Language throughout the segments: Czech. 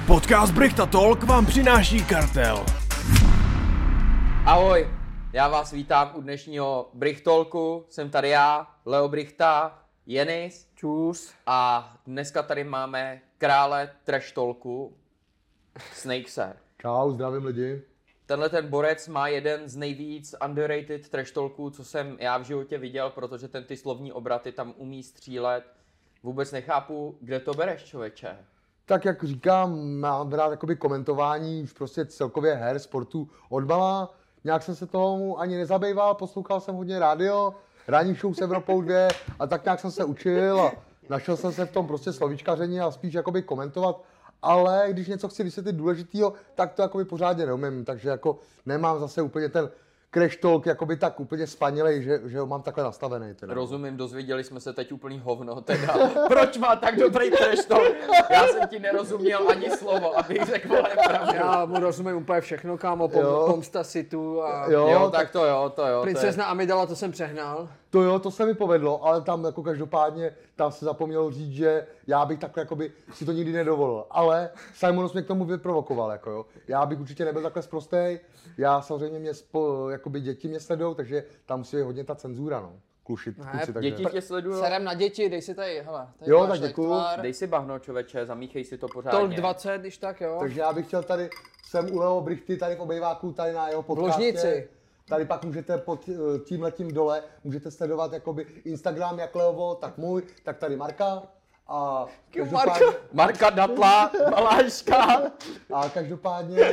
Podcast Brichta Talk vám přináší Kartel. Ahoj, já vás vítám u dnešního Bricht Talku. Jsem tady já, Leo Brichta, Jenis. Čus. A dneska tady máme krále trash talku, Snakeser. Čau, zdravím lidi. Tenhle ten borec má jeden z nejvíc underrated trash talků, co jsem já v životě viděl, protože ten ty slovní obraty tam umí střílet. Vůbec nechápu, kde to bereš, člověče. Tak jak říkám, mám rád jakoby komentování prostě celkově her, sportu odmala. Nějak jsem se tomu ani nezabýval, poslouchal jsem hodně rádio, ranní show s Evropou 2 a tak nějak jsem se učil a našel jsem se v tom prostě slovíčkaření a spíš jakoby komentovat. Ale když něco chci vysvětlit důležitýho, tak to jakoby pořádně neumím, takže jako nemám zase úplně ten crash talk jakoby tak úplně spanilej, že ho mám takhle nastavený. Teda. Rozumím, dozvěděli jsme se teď úplný hovno, teda. Proč má tak dobrý trash talk? Já jsem ti nerozuměl ani slovo, abych řekl, vole, pravdu. Já mu rozumím úplně všechno, kámo, pomsta situ a... Jo, tak to jo. Princezna Amidala, to jsem přehnal. To jo, to se mi povedlo, ale tam jako každopádně tam se zapomnělo říct, že já bych takhle jakoby si to nikdy nedovolil. Ale Simonos mě k tomu vyprovokoval, jako jo. Já bych určitě nebyl takhle sprostej. Já samozřejmě jakoby děti mě sledujou, takže tam musí být hodně ta cenzura, no. Kluci, takže... Děti tě sledují. Serem na děti, dej si tady, hele. Tady Jo, tak děkuju. Dej si bahno, člověče, zamíchej si to pořádně. Tolk 20, když tak, jo. Takže já bych chtěl tady, jsem u Leo Brichty, tady v obejváku, tady na jeho podcastě. Vložnici. Tady pak můžete pod tímhletím dole, můžete sledovat jakoby Instagram jak Leovo, tak můj, tak tady Marka. A Marka Datla, Maláška. A každopádně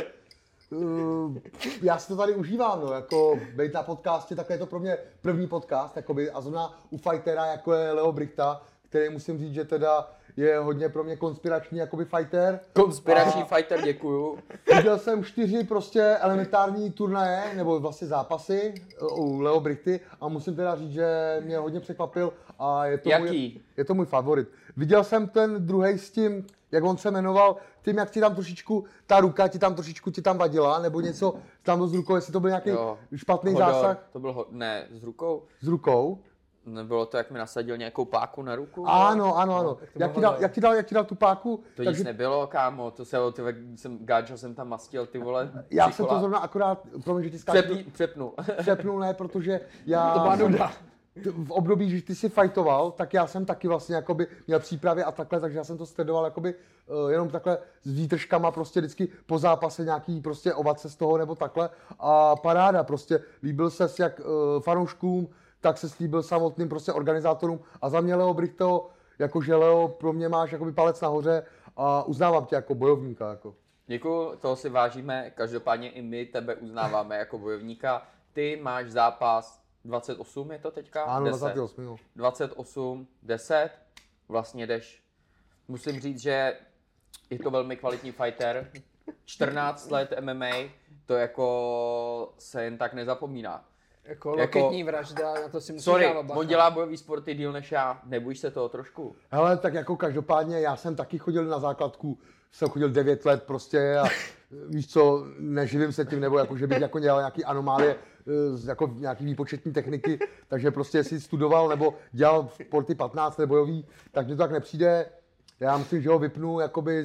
já si to tady užívám, no, jako být na podcastě, tak je to pro mě první podcast, jakoby, a zrovna u fightera, jako je Leo Brichta, který musím říct, že teda je hodně pro mě konspirační jakoby fighter. Konspirační fighter, děkuju. Viděl jsem 4 prostě elementární turnaje, nebo vlastně zápasy u Leo Brichty a musím teda říct, že mě hodně překvapil a je to můj favorit. Viděl jsem ten druhej s tím, jak on se jmenoval, tím, jak ti tam trošičku, ta ruka ti tam vadila, nebo něco tam z rukou, jestli to byl nějaký špatný zásah. To byl ne, s rukou. S rukou? Nebylo to, jak mi nasadil nějakou páku na ruku? Ano. Jak ti dal tu páku? To nic nebylo, kámo, to gáčo jsem tam mastil, ty vole. Já jsem to zrovna akorát, promiň, že ti skáču. Přepnul, ne, protože já... To byla nuda. V období, že ty jsi fajtoval, tak já jsem taky vlastně jakoby měl přípravy a takhle, takže já jsem to sledoval jakoby jenom takhle s výtržkama prostě vždycky po zápase nějaký prostě ovace z toho nebo takhle a paráda prostě, líbil ses jak fanouškům, tak se slíbil samotným prostě organizátorům a za mě Leo Brichto, jakože Leo, pro mě máš jakoby palec nahoře a uznávám tě jako bojovníka. Jako. Děkuju, toho si vážíme, každopádně i my tebe uznáváme jako bojovníka. Ty máš zápas 28, je to teďka? Ano, 10. 28, jo. 28, 10, vlastně jdeš. Musím říct, že je to velmi kvalitní fighter, 14 let MMA, to jako se jen tak nezapomíná. Jako loketní vražda, na to si musím dávat bacha. On dělá bojový sporty díl než já, nebojíš se toho trošku? Hele, tak jako každopádně já jsem taky chodil na základku, jsem chodil 9 let prostě a víš co, neživím se tím, nebo jako, že bych jako dělal nějaký anomálie, jako nějaký výpočetní techniky, takže prostě si studoval nebo dělal sporty 15 let bojový, tak mi to tak nepřijde. Já myslím, že ho vypnu jakoby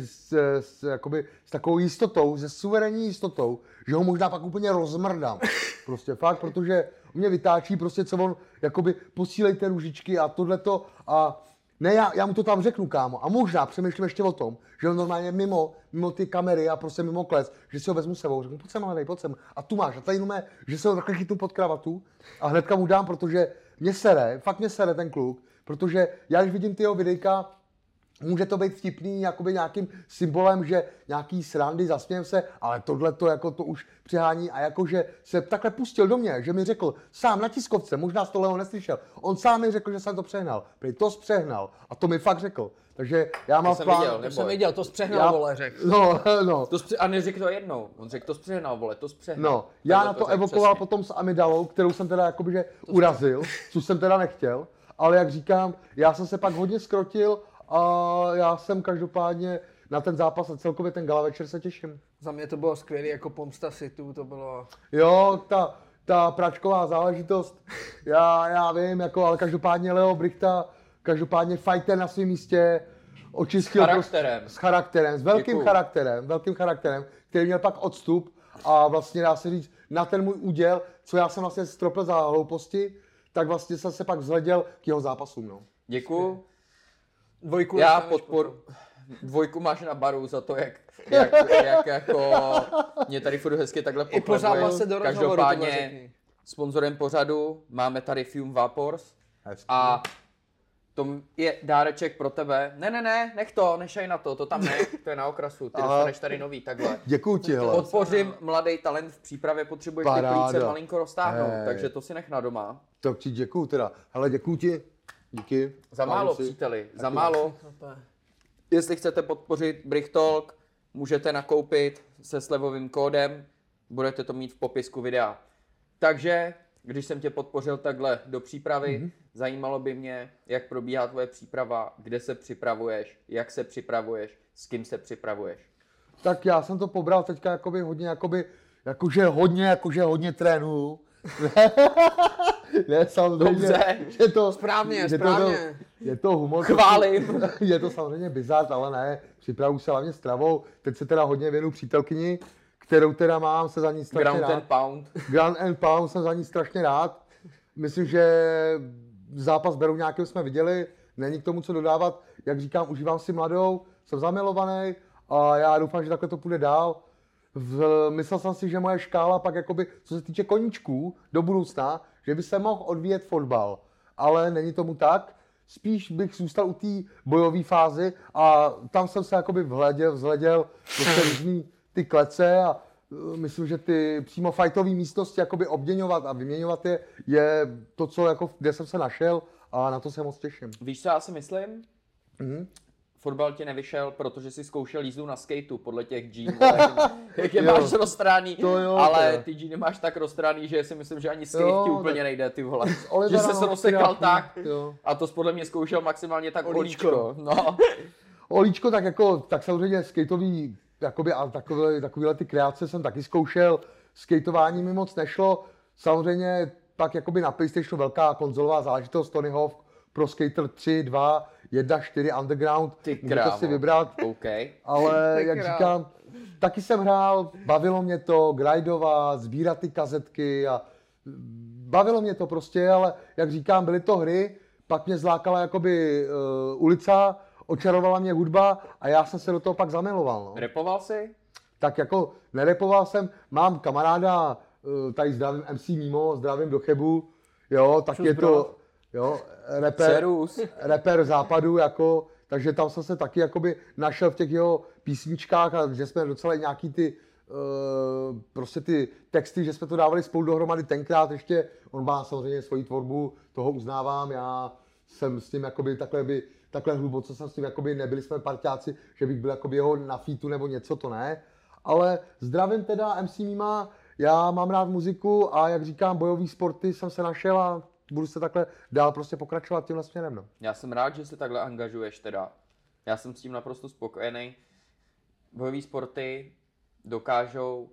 s takovou jistotou, se suverénní jistotou, že ho možná pak úplně rozmrdám. Prostě fakt, protože mě vytáčí prostě, co on, jakoby posílejte růžičky a tohleto a ne, já mu to tam řeknu, kámo, a možná přemýšlím ještě o tom, že on normálně mimo ty kamery a prostě mimo kles, že si ho vezmu sebou, řeknu, pojď sem, a tu máš, a tady jenom že se ho takhle chytnu pod kravatu a hnedka mu dám, protože fakt mě sere ten kluk, protože já když vidím ty jeho videjka, může to být vtipný jakoby nějakým symbolem, že nějaký srandy, zasmějem se, ale tohleto jako to už přehání a jakože se takhle pustil do mě, že mi řekl sám na tiskovce, možná z toho Leo neslyšel, on sám mi řekl, že jsem to přehnal, prý to zpřehnal a to mi fakt řekl. Takže já mám plán. To jsem viděl, to zpřehnal, vole, řekl. No. A neřekl to jednou, on řekl to zpřehnal, vole, to zpřehnal. No, já na to evokoval potom s Amidalou, kterou jsem teda jakoby že urazil, což jsem teda nechtěl, ale jak říkám, já jsem se pak hodně skrotil a já jsem každopádně na ten zápas a celkově ten gala večer se těším. Za mě to bylo skvělé, jako pomsta situ, to bylo... Jo, ta pračková záležitost, já vím, jako, ale každopádně Leo Brichta, každopádně fighter na svém místě, očistil s charakterem, s velkým charakterem, který měl pak odstup a vlastně dá se říct, na ten můj úděl, co já jsem vlastně stropil za hlouposti, tak vlastně jsem se pak vzhleděl k jeho zápasům, no. Děkuju. Dvojku Dvojku máš na baru za to, jak jako mě tady furt hezky takhle i po zápase do rozhovoru. Každopádně sponzorem pořadu máme tady Fume Vapors a to je dáreček pro tebe. Ne, nešaj na to tam to je na okrasu, ty dostaneš tady nový, takhle. Děkuju ti, hele. Podpořím mladý talent v přípravě, potřebuješ ty plíce malinko roztáhnout, takže to si nech na doma. Tak ti děkuju teda, hele, děkuju ti. Díky. Za málo, příteli, za málo. Jestli chcete podpořit Brick Talk, můžete nakoupit se slevovým kódem, budete to mít v popisku videa. Takže, když jsem tě podpořil takhle do přípravy, zajímalo by mě, jak probíhá tvoje příprava, kde se připravuješ, jak se připravuješ, s kým se připravuješ. Tak já jsem to pobral teďka jakože hodně trénuju. Ne, samozřejmě. Dobře. Správně. Je to humor. Chválím. Je to samozřejmě bizard, ale ne. Připravuju se hlavně stravou. Teď se teda hodně věnu přítelkyni, kterou teda mám, se za ní strašně rád. Ground and Pound jsem za ní strašně rád. Myslím, že zápas Beru nějakým jsme viděli. Není k tomu co dodávat. Jak říkám, užívám si mladou, jsem zamilovaný a já doufám, že takhle to půjde dál. Myslel jsem si, že moje škála pak jakoby, co se týče koníčků do budoucna, že by se mohl odvíjet fotbal, ale není tomu tak. Spíš bych zůstal u té bojové fázy a tam jsem se jakoby vzhleděl prostě různý ty klece a myslím, že ty přímo fightové místnosti jakoby obměňovat a vyměňovat je to, co jako, kde jsem se našel a na to se moc těším. Víš, co já si myslím? Fotbal ti nevyšel, protože si zkoušel jízdu na skateu podle těch džín, jak je máš roztraný, ale ty džíny máš tak roztraný, že si myslím, že ani skate ti úplně nejde, ty vole. Že se rozsekal tak a to podle mě zkoušel maximálně tak Olíčko. No. Olíčko tak samozřejmě skateový, jakoby, a takovéhle ty kreace jsem taky zkoušel, skateování mi moc nešlo, samozřejmě pak jakoby na PlayStationu velká konzolová záležitost, Tony Hawk, Pro Skater 3, 2, 1, 4 Underground, můžete si vybrat, ale jak říkám, taky jsem hrál, bavilo mě to, grindovat, sbírat ty kazetky a bavilo mě to prostě, ale jak říkám, byly to hry, pak mě zlákala jakoby ulica, očarovala mě hudba a já jsem se do toho pak zamiloval. No. Repoval jsi? Tak jako nerepoval jsem, mám kamaráda, tady zdravím MC Mimo, zdravím do Chebu, jo, tak je to... Jo, rapper západu, jako, takže tam jsem se taky jakoby našel v těch jeho písničkách a že jsme docela nějaký ty, prostě ty texty, že jsme to dávali spolu dohromady tenkrát ještě, on má samozřejmě svoji tvorbu, toho uznávám, já jsem s tím jakoby takhle hluboce jsem s tím jakoby, nebyli jsme parťáci, že bych byl jakoby jeho na featu nebo něco, to ne, ale zdravím teda MC Mima, já mám rád muziku a jak říkám, bojový sporty jsem se našel a budu se takhle dál prostě pokračovat tímhle směrem, no. Já jsem rád, že se takhle angažuješ teda. Já jsem s tím naprosto spokojený. Bojové sporty dokážou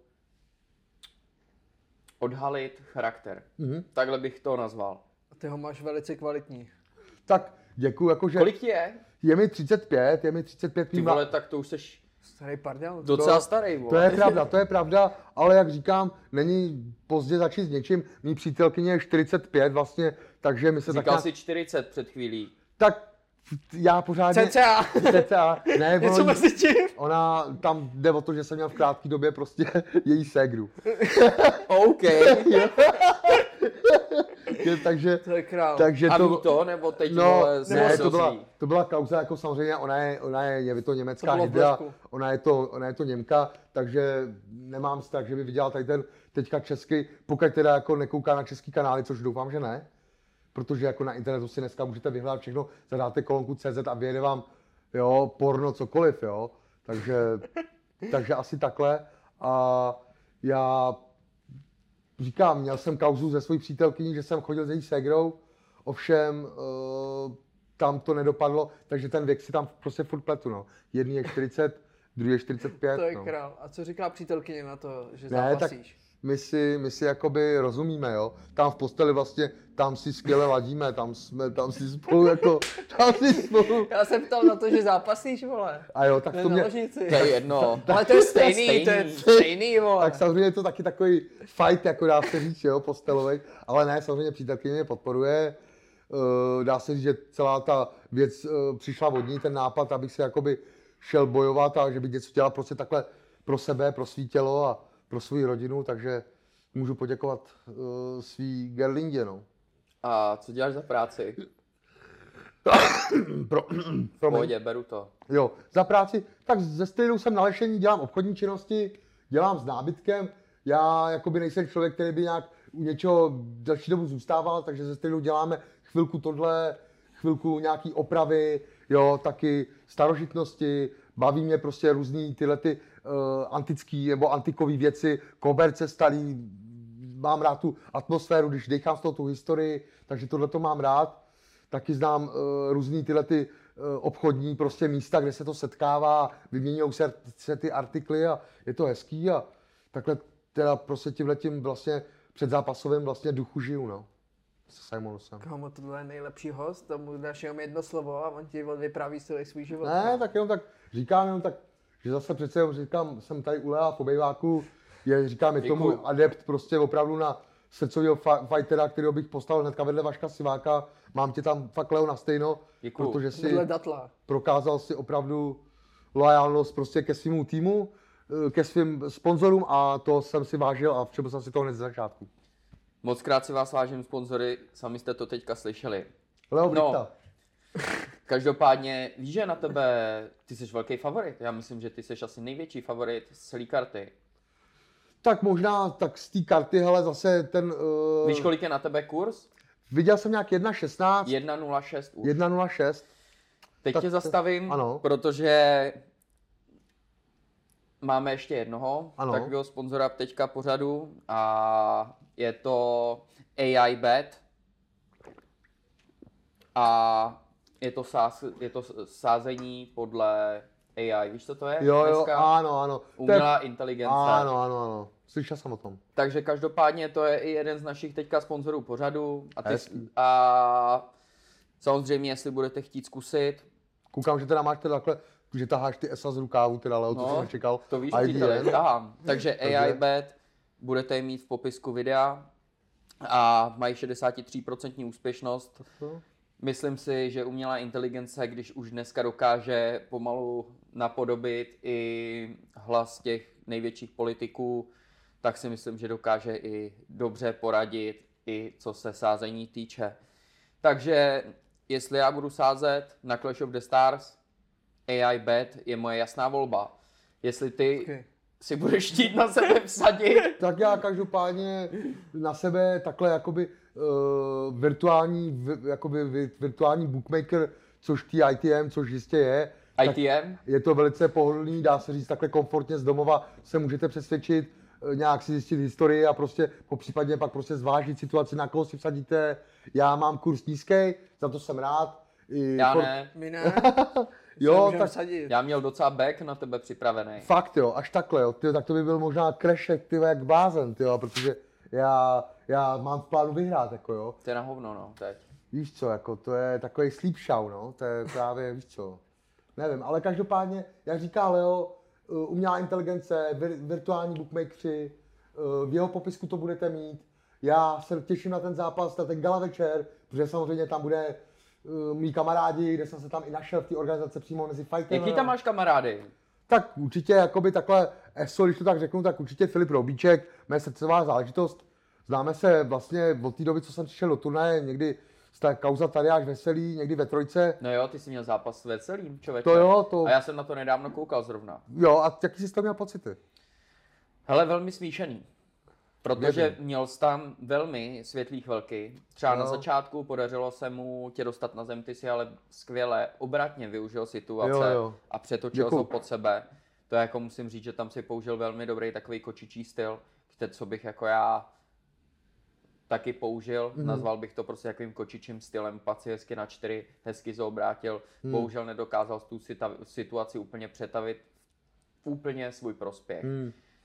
odhalit charakter. Takhle bych to nazval. A ty ho máš velice kvalitní. Tak děkuju, jakože... Kolik ti je? Je mi 35. Ty vole, tak to už seš... Starý pardel. Docela starý, vole. To je pravda, ale jak říkám, není pozdě začít s něčím. Mý přítelkyně je 45 vlastně, takže my se Říkal si 40 před chvílí. Tak já pořádně... CCA. Ne, něco mezi tím. Ona, tam jde o to, že jsem měl v krátké době prostě její ségru. OK. Takže, to je král. Takže a ví to, nebo teď vole, ne, to byla kauza, jako samozřejmě, ona je to německá hydra, ona je to Němka, takže nemám strach, že by viděla tady ten teďka český, pokud teda jako nekouká na český kanály, což doufám, že ne, protože jako na internetu si dneska můžete vyhledat všechno, zadáte kolonku CZ a vyjede vám, jo, porno, cokoliv, jo, takže asi takhle a já říkám, měl jsem kauzu ze svojí přítelkyní, že jsem chodil s její ségrou, ovšem tam to nedopadlo, takže ten věk si tam prostě furt pletu, no. Jedný je 40, druhý je 45. To je král. A co říká přítelkyně na to, že zápasíš? my si jakoby rozumíme, jo. Tam v posteli vlastně, tam si skvěle ladíme, tam si spolu jako, tam si spolu. Já jsem ptal na to, že zápasíš, vole. A jo, tak Ne, to na mě, ložnici. To je jedno. Ale to je stejný, to je stejný, vole. tak samozřejmě je to taky takový fight, jako dá se říct, jo, postelovej, ale ne, samozřejmě přítelkyně mě podporuje. Dá se říct, že celá ta věc přišla od ní, ten nápad, abych se jakoby šel bojovat a že bych něco dělal prostě takhle pro sebe, pro svý tělo a pro svou rodinu, takže můžu poděkovat svý Gerlindě, no. A co děláš za práci? V pohodě, beru to. Jo, za práci, tak ze stylu jsem na lešení, dělám obchodní činnosti, dělám s nábytkem, já jakoby nejsem člověk, který by nějak u něčeho další dobu zůstával, takže ze stylu děláme chvilku tohle, chvilku nějaký opravy, jo, taky starožitnosti, baví mě prostě různý tyhle ty antický nebo antikový věci, koberce starý, mám rád tu atmosféru, když dechám z toho tu historii, takže tohle to mám rád. Taky znám různý tyhle ty obchodní prostě místa, kde se to setkává, vyměňují se ty artikly a je to hezký a takhle teda prostě tímhletím vlastně předzápasovým vlastně duchu žiju, no. S Simonusem. Kámo, tohle je nejlepší host, tomu dáš jenom jedno slovo a on ti vypráví celý svůj život. Ne, tak jenom tak říkám, jenom tak, že zase přece říkám, jsem tady u Lea v obejváku, říkám, je to můj adept prostě opravdu na srdcového fightera, kterého bych postavil hnedka vedle Vaška Siváka. Mám tě tam fakt, Leo, na stejno, protože si prokázal si opravdu loajálnost prostě ke svému týmu, ke svým sponzorům a to jsem si vážil a všiml jsem si to hned z začátku. Moc krát si vás vážím, sponzory, sami jste to teďka slyšeli. Leo Brichta. Každopádně, víš, že na tebe, ty jsi velký favorit. Já myslím, že ty jsi asi největší favorit z celé karty. Tak možná, tak z té karty, hele, zase ten... Víš, kolik je na tebe kurz? Viděl jsem nějak 1.16. 1.06 už. 1.06. Teď tak tě zastavím, ano. protože máme ještě jednoho Ano. takového sponzora teďka pořadu a je to AI Bet a je to sázení podle AI, víš, co to je Jo, dneska? ano. Umělá inteligence. Ano. Slyšel jsem o tom. Takže každopádně to je i jeden z našich teďka sponzorů pořadu a samozřejmě, jestli budete chtít zkusit. Koukám, že teda máš teda takhle, že taháš ty ESA z rukávu, teda Leo, to jsem nečekal. To víš, že tahám. Takže AI Bet budete je mít v popisku videa a mají 63% úspěšnost. Myslím si, že umělá inteligence, když už dneska dokáže pomalu napodobit i hlas těch největších politiků, tak si myslím, že dokáže i dobře poradit, i co se sázení týče. Takže jestli já budu sázet na Clash of the Stars, AI Bet je moje jasná volba. Jestli ty si budeš chtít na sebe vsadit. Tak já každopádně na sebe takhle jakoby virtuální bookmaker, což tý ITM, což jistě je. ITM? Je to velice pohodlný, dá se říct takhle komfortně z domova se můžete přesvědčit, nějak si zjistit historii a prostě popřípadně pak prostě zvážit situaci, na koho si vsadíte. Já mám kurz nízký, za to jsem rád. Já ne. My ne. Jo, tak já měl docela back na tebe připravený. Fakt jo, až takhle jo, tyjo, tak to by byl možná crashek, tyjo, jak blázen, tyjo, protože já mám v plánu vyhrát, jako jo. To je na hovno, no, teď. Víš co, jako to je takový sleep show, no, to je právě, víš co, nevím, ale každopádně, jak říká Leo, umělá inteligence, virtuální bookmakeri, v jeho popisku to budete mít. Já se těším na ten zápas, na ten gala večer, protože samozřejmě tam bude mý kamarádi, kde jsem se tam i našel v té organizaci přímo mezi fighterem. Jaký tam máš kamarády? Tak určitě, jakoby takhle, ESO, když to tak řeknu, tak určitě Filip Roubíček, mé srdcová záležitost. Známe se vlastně od té doby, co jsem přišel do turnaje, někdy jste kauza Tadeáš Veselý, někdy ve trojce. No jo, ty jsi měl zápas s Veselým, člověče. To jo, to... A já jsem na to nedávno koukal zrovna. Jo, a jaký jsi tam měl pocity? Hele, velmi smíšený. Protože měl jsi tam velmi světlý chvilky. Třeba na začátku podařilo se mu tě dostat na zem, ty si ale skvěle obratně využil situace a přetočil ho pod sebe. To jako musím říct, že tam si použil velmi dobrý takový kočičí styl, co bych jako já taky použil. Nazval bych to prostě takovým kočičím stylem, pad si hezky na 4, hezky se obrátil. Bohužel nedokázal tu situaci úplně přetavit v úplně svůj prospěch.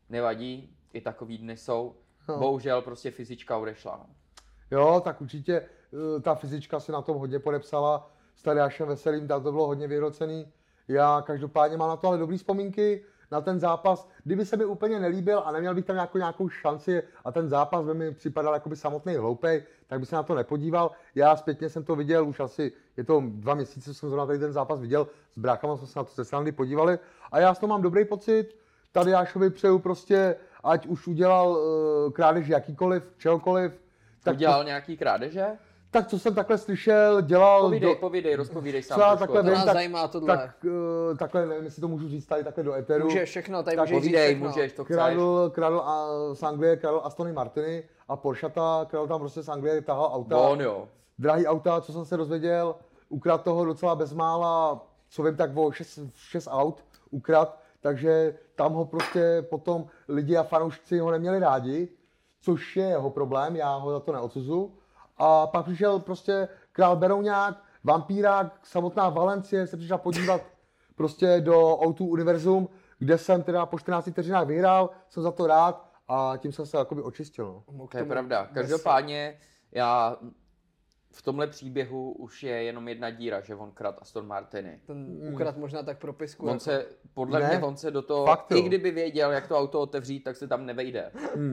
nevadí, i takový dny jsou. No. Bohužel prostě fyzička odešla. No. Jo, tak určitě ta fyzička si na tom hodně podepsala, s Tadeášem Veselým, tam to bylo hodně vyhrocený. Já každopádně mám na to ale dobrý vzpomínky na ten zápas. Kdyby se mi úplně nelíbil a neměl bych tam nějakou šanci a ten zápas by mi připadal jakoby samotný hloupej, tak bych se na to nepodíval. Já zpětně jsem to viděl, už asi je to 2 měsíce, co jsem zrovna tady ten zápas viděl, s bráchama jsme se na to se srandy podívali a já z toho mám dobrý pocit. Tadeášovi přeju prostě, ať už udělal krádež jakýkoliv, čehokoliv. Tak Udělal nějaký krádeže? Tak co jsem takhle slyšel, dělal... Rozpovídej sám třeba trošku. takhle To vím, nás zajímá tohle. takhle nevím, jestli to můžu říct tady takhle do eteru. Můžeš všechno, tady Tak můžeš říct Povídej, všechno. můžeš, to chceš. Kradl z Anglie, kradl Astony Martiny a Porschata, kradl tam prostě z Anglie, tahal auta. On jo. Drahý auta, co jsem se dozvěděl, ukradl toho docela bezmála, co vím, tak o 6 aut ukradl, takže tam ho prostě potom lidi a fanoušci ho neměli rádi, což je jeho problém, já ho za to neodsuzuju. A pak přišel prostě král Berounák, vampírák, samotná Valencie se přišla podívat prostě do O2 Univerzum, kde jsem teda po 14 vteřinách vyhrál, jsem za to rád a tím jsem se jakoby očistil. No. To je pravda. Každopádně já v tomhle příběhu už je jenom jedna díra, že on kradl Aston Martiny. Ten ukradl možná tak propisku. On se, podle Ne, mě on se do toho, fakt jo. i kdyby věděl, jak to auto otevřít, tak se tam nevejde.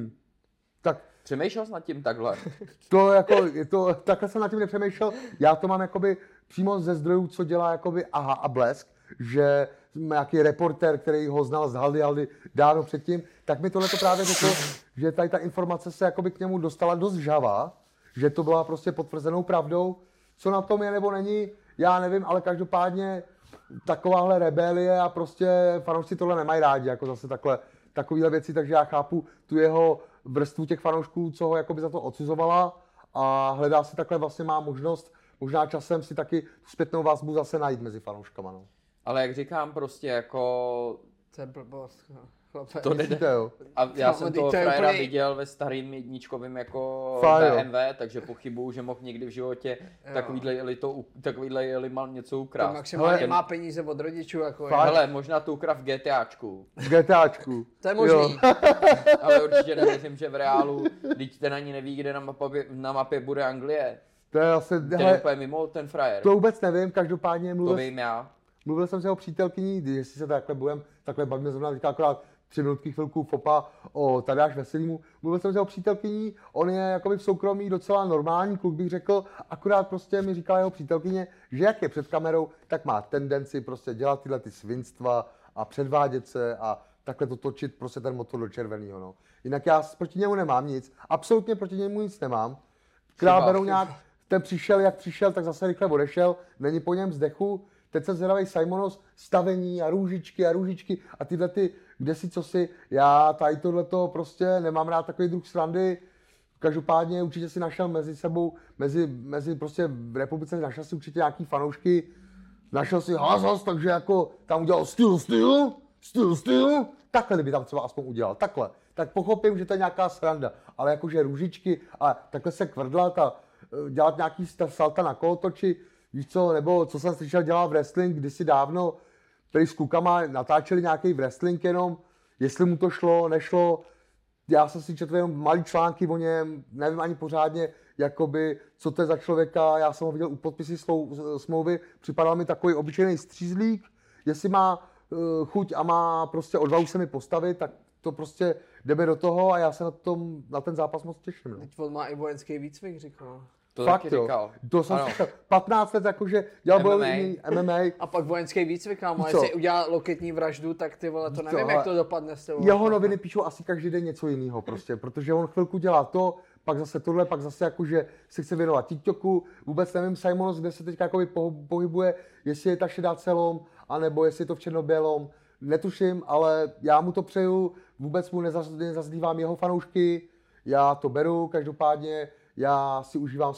Tak Přemýšlel jsi nad tím takhle? to jako, takhle jsem nad tím nepřemýšlel, já to mám jakoby přímo ze zdrojů, co dělá jakoby Aha a Blesk, že nějaký reportér, který ho znal z Haldy dávno předtím, tak mi tohle to právě řekl, že tady ta informace se jakoby k němu dostala dost žava, že to byla prostě potvrzenou pravdou. Co na tom je nebo není, já nevím, ale každopádně takováhle rebelie a prostě fanoušci tohle nemají rádi, jako zase takovéhle věci, takže já chápu tu jeho vrstvu těch fanoušků, co ho jakoby za to odsuzovala a hledá si takhle vlastně má možnost, možná časem si taky tu zpětnou vazbu zase najít mezi fanouškama. No. Ale jak říkám, prostě jako To je blbost. Chlape. to nejde. Myslíte, jo? A já No, jsem teď toho to je frajera úplně- viděl ve starým jedničkovým jako Fakt, jo. BMW, takže pochybuju, že mohl někdy v životě takovýhle limal něco To ukrást. maximálně Hele, má peníze od rodičů. Jako Fakt? Hele, možná to ukrav v GTAčku, V GTAčku. To je možný. Jo. ale určitě nevěřím, že v reálu, teď ten ani neví, kde na mapě bude Anglie. To je asi, Ten je hele, úplně mimo, ten frajer. to vůbec nevím, každopádně To mluvil vím já. jsem s jeho přítelkyní, jestli se takhle bavíme zrovna teďka akorát 3 minutky chvilku fopa o Tadeáš Veselýmu. Mluvil jsem s jeho přítelkyní, on je jakoby v soukromí docela normální kluk, bych řekl, akorát prostě mi říkala jeho přítelkyně, že jak je před kamerou, tak má tendenci prostě dělat tyhle ty svinstva a předvádět se a takhle to točit prostě ten motor do červeného. No. Jinak já proti němu nemám nic, absolutně proti němu nic nemám. Král Chyba. Berounák, ten přišel, jak přišel, tak zase rychle odešel, není po něm vzdechu. Teď jsem zvědavej Simonos, stavení a růžičky a tyhle ty, kde si co si, já tady tohleto prostě nemám rád takový druh srandy. Každopádně určitě si našel mezi sebou, mezi prostě v republice našel si určitě nějaký fanoušky, našel si has, takže jako tam udělal styl, takhle kdyby tam třeba aspoň udělal, takhle. Tak pochopím, že to je nějaká sranda, ale jakože růžičky a takhle se kvrdlat a dělat nějaký salta na kolotoči, víš co, nebo co jsem slyšel dělal v wrestling kdysi dávno, který s klukama natáčeli nějaký wrestling jenom, jestli mu to šlo, nešlo. Já jsem si četl jenom malý články o něm, nevím ani pořádně, jakoby, co to je za člověka, já jsem ho viděl u podpisy smlouvy, připadal mi takový obyčejný střízlík, jestli má chuť a má prostě odvahu se mi postavit, tak to prostě jdeme do toho a já se na ten zápas moc těším. No. Teď on má i vojenský výcvik, říkal. To Fakt taky jo, říkal. to jsem Ano. slyšel, 15 let jakože dělal MMA. bojový MMA, A pak vojenský výcvik, kámo, Co? jestli udělá loketní vraždu, tak ty vole, to Co, nevím, ale jak to dopadne s tebou. jeho noviny píšou asi každý den něco jiného prostě, protože on chvilku dělá to, pak zase tohle, pak zase jakože se chce věnovat TikToku, vůbec nevím Simonos, kde se teďka jakoby pohybuje, jestli je ta šedá celom, anebo jestli je to v černobělom, netuším, ale já mu to přeju, vůbec mu nezazdívám jeho fanoušky, já to beru, každopádně já si užívám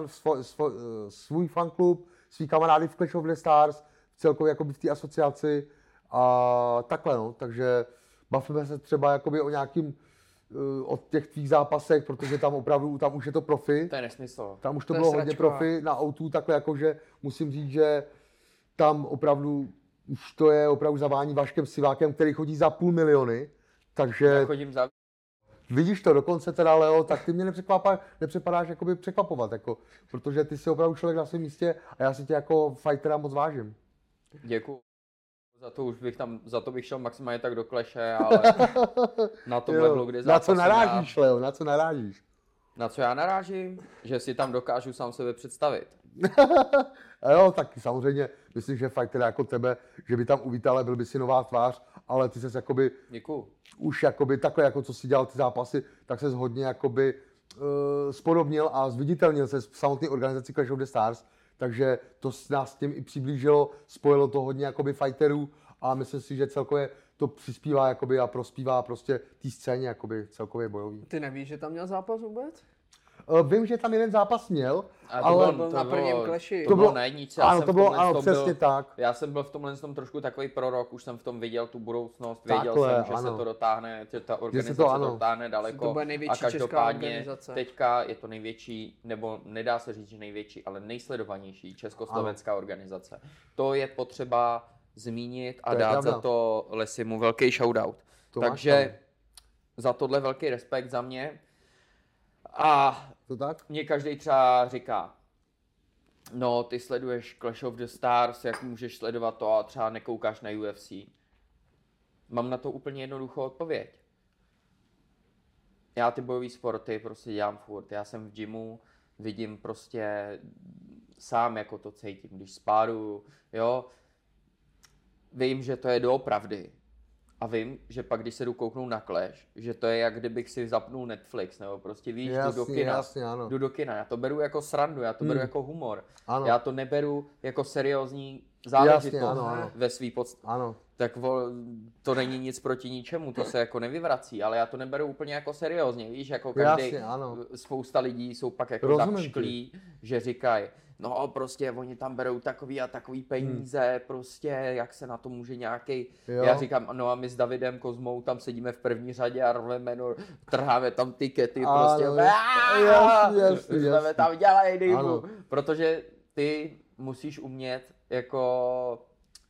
svůj fanklub, svý kamarády v Clash of the Stars, celkově jakoby v té asociaci a takhle no, takže bavíme se třeba jakoby o nějakým o těch tvých zápasech, protože tam opravdu, tam už je to profi. To je nesmysl. Tam už to To je bylo hodně sračka. profi na O2, takhle jakože musím říct, že tam opravdu už to je opravdu zavání Vaškem Sivákem, který chodí za 500 000, Takže Chodím za... vidíš to dokonce teda, Leo, tak ty mě nepřipadáš jakoby překvapovat, jako, protože ty jsi opravdu člověk na svém místě a já si tě jako fightera moc vážím. Děkuju. Za to bych šel maximálně tak do kleše, ale na tom levelu, kde Na co narážíš, Leo, na co narážíš? Na co já narážím? Že si tam dokážu sám sebe představit. A jo, tak samozřejmě myslím, že fighter jako tebe, že by tam uvítal a byl by si nová tvář, ale ty ses jakoby Děkuju. už jakoby takhle, jako co si dělal ty zápasy, tak ses hodně jakoby spodobnil a zviditelnil se v samotné organizaci Clash of the Stars, takže to nás s tím i přiblížilo, spojilo to hodně jakoby fighterů a myslím si, že celkově to přispívá jakoby a prospívá prostě té scéně jakoby celkově bojový. Ty nevíš, že tam měl zápas vůbec? Vím, že tam jeden zápas měl, A to ale byl na prvním kleši. To bylo na jedničce. Ano, to bylo, ano, přesně tak. Já jsem byl v tomhle tom trošku takový prorok, už jsem v tom viděl tu budoucnost, Takhle, věděl jsem, že ano. se to dotáhne, že ta organizace to, to ano. dotáhne To daleko. bude A největší česká každopádně organizace. teďka je to největší, nebo nedá se říct, že největší, ale nejsledovanější československá organizace. To je potřeba zmínit a To je dát pravda. za to Lesimu velký shoutout. To máš Takže za tohle velký respekt za mě. A To tak? mě každý třeba říká, no ty sleduješ Clash of the Stars, jak můžeš sledovat to a třeba nekoukáš na UFC. Mám na to úplně jednoduchou odpověď. Já ty bojové sporty prostě dělám furt. Já jsem v gymu, vidím prostě sám, jako to cítím, když spáruju, jo. Vím, že to je doopravdy. A vím, že pak, když se jdu kouknout na Clash, že to je jak kdybych si zapnul Netflix, nebo prostě víš, jdu do kina. Jasně, ano. Jdu do kina, já to beru jako srandu, já to beru jako humor. Ano. Já to neberu jako seriózní záležitost Jasně, ano. ve svý podstatě. Ano. Tak to není nic proti ničemu, to se jako nevyvrací, ale já to neberu úplně jako seriózně, víš, jako každý, Jasně, ano. spousta lidí jsou pak jako Rozumím zapšklí, že říkají, no prostě oni tam berou takový a takový peníze, prostě jak se na to může nějaký. Jo. Já říkám, no a my s Davidem Kozmou tam sedíme v první řadě a rveme, no, trháme tam tikety, Ano, prostě, jasně. jsme tam dělají dejmu, Ano. protože ty musíš umět jako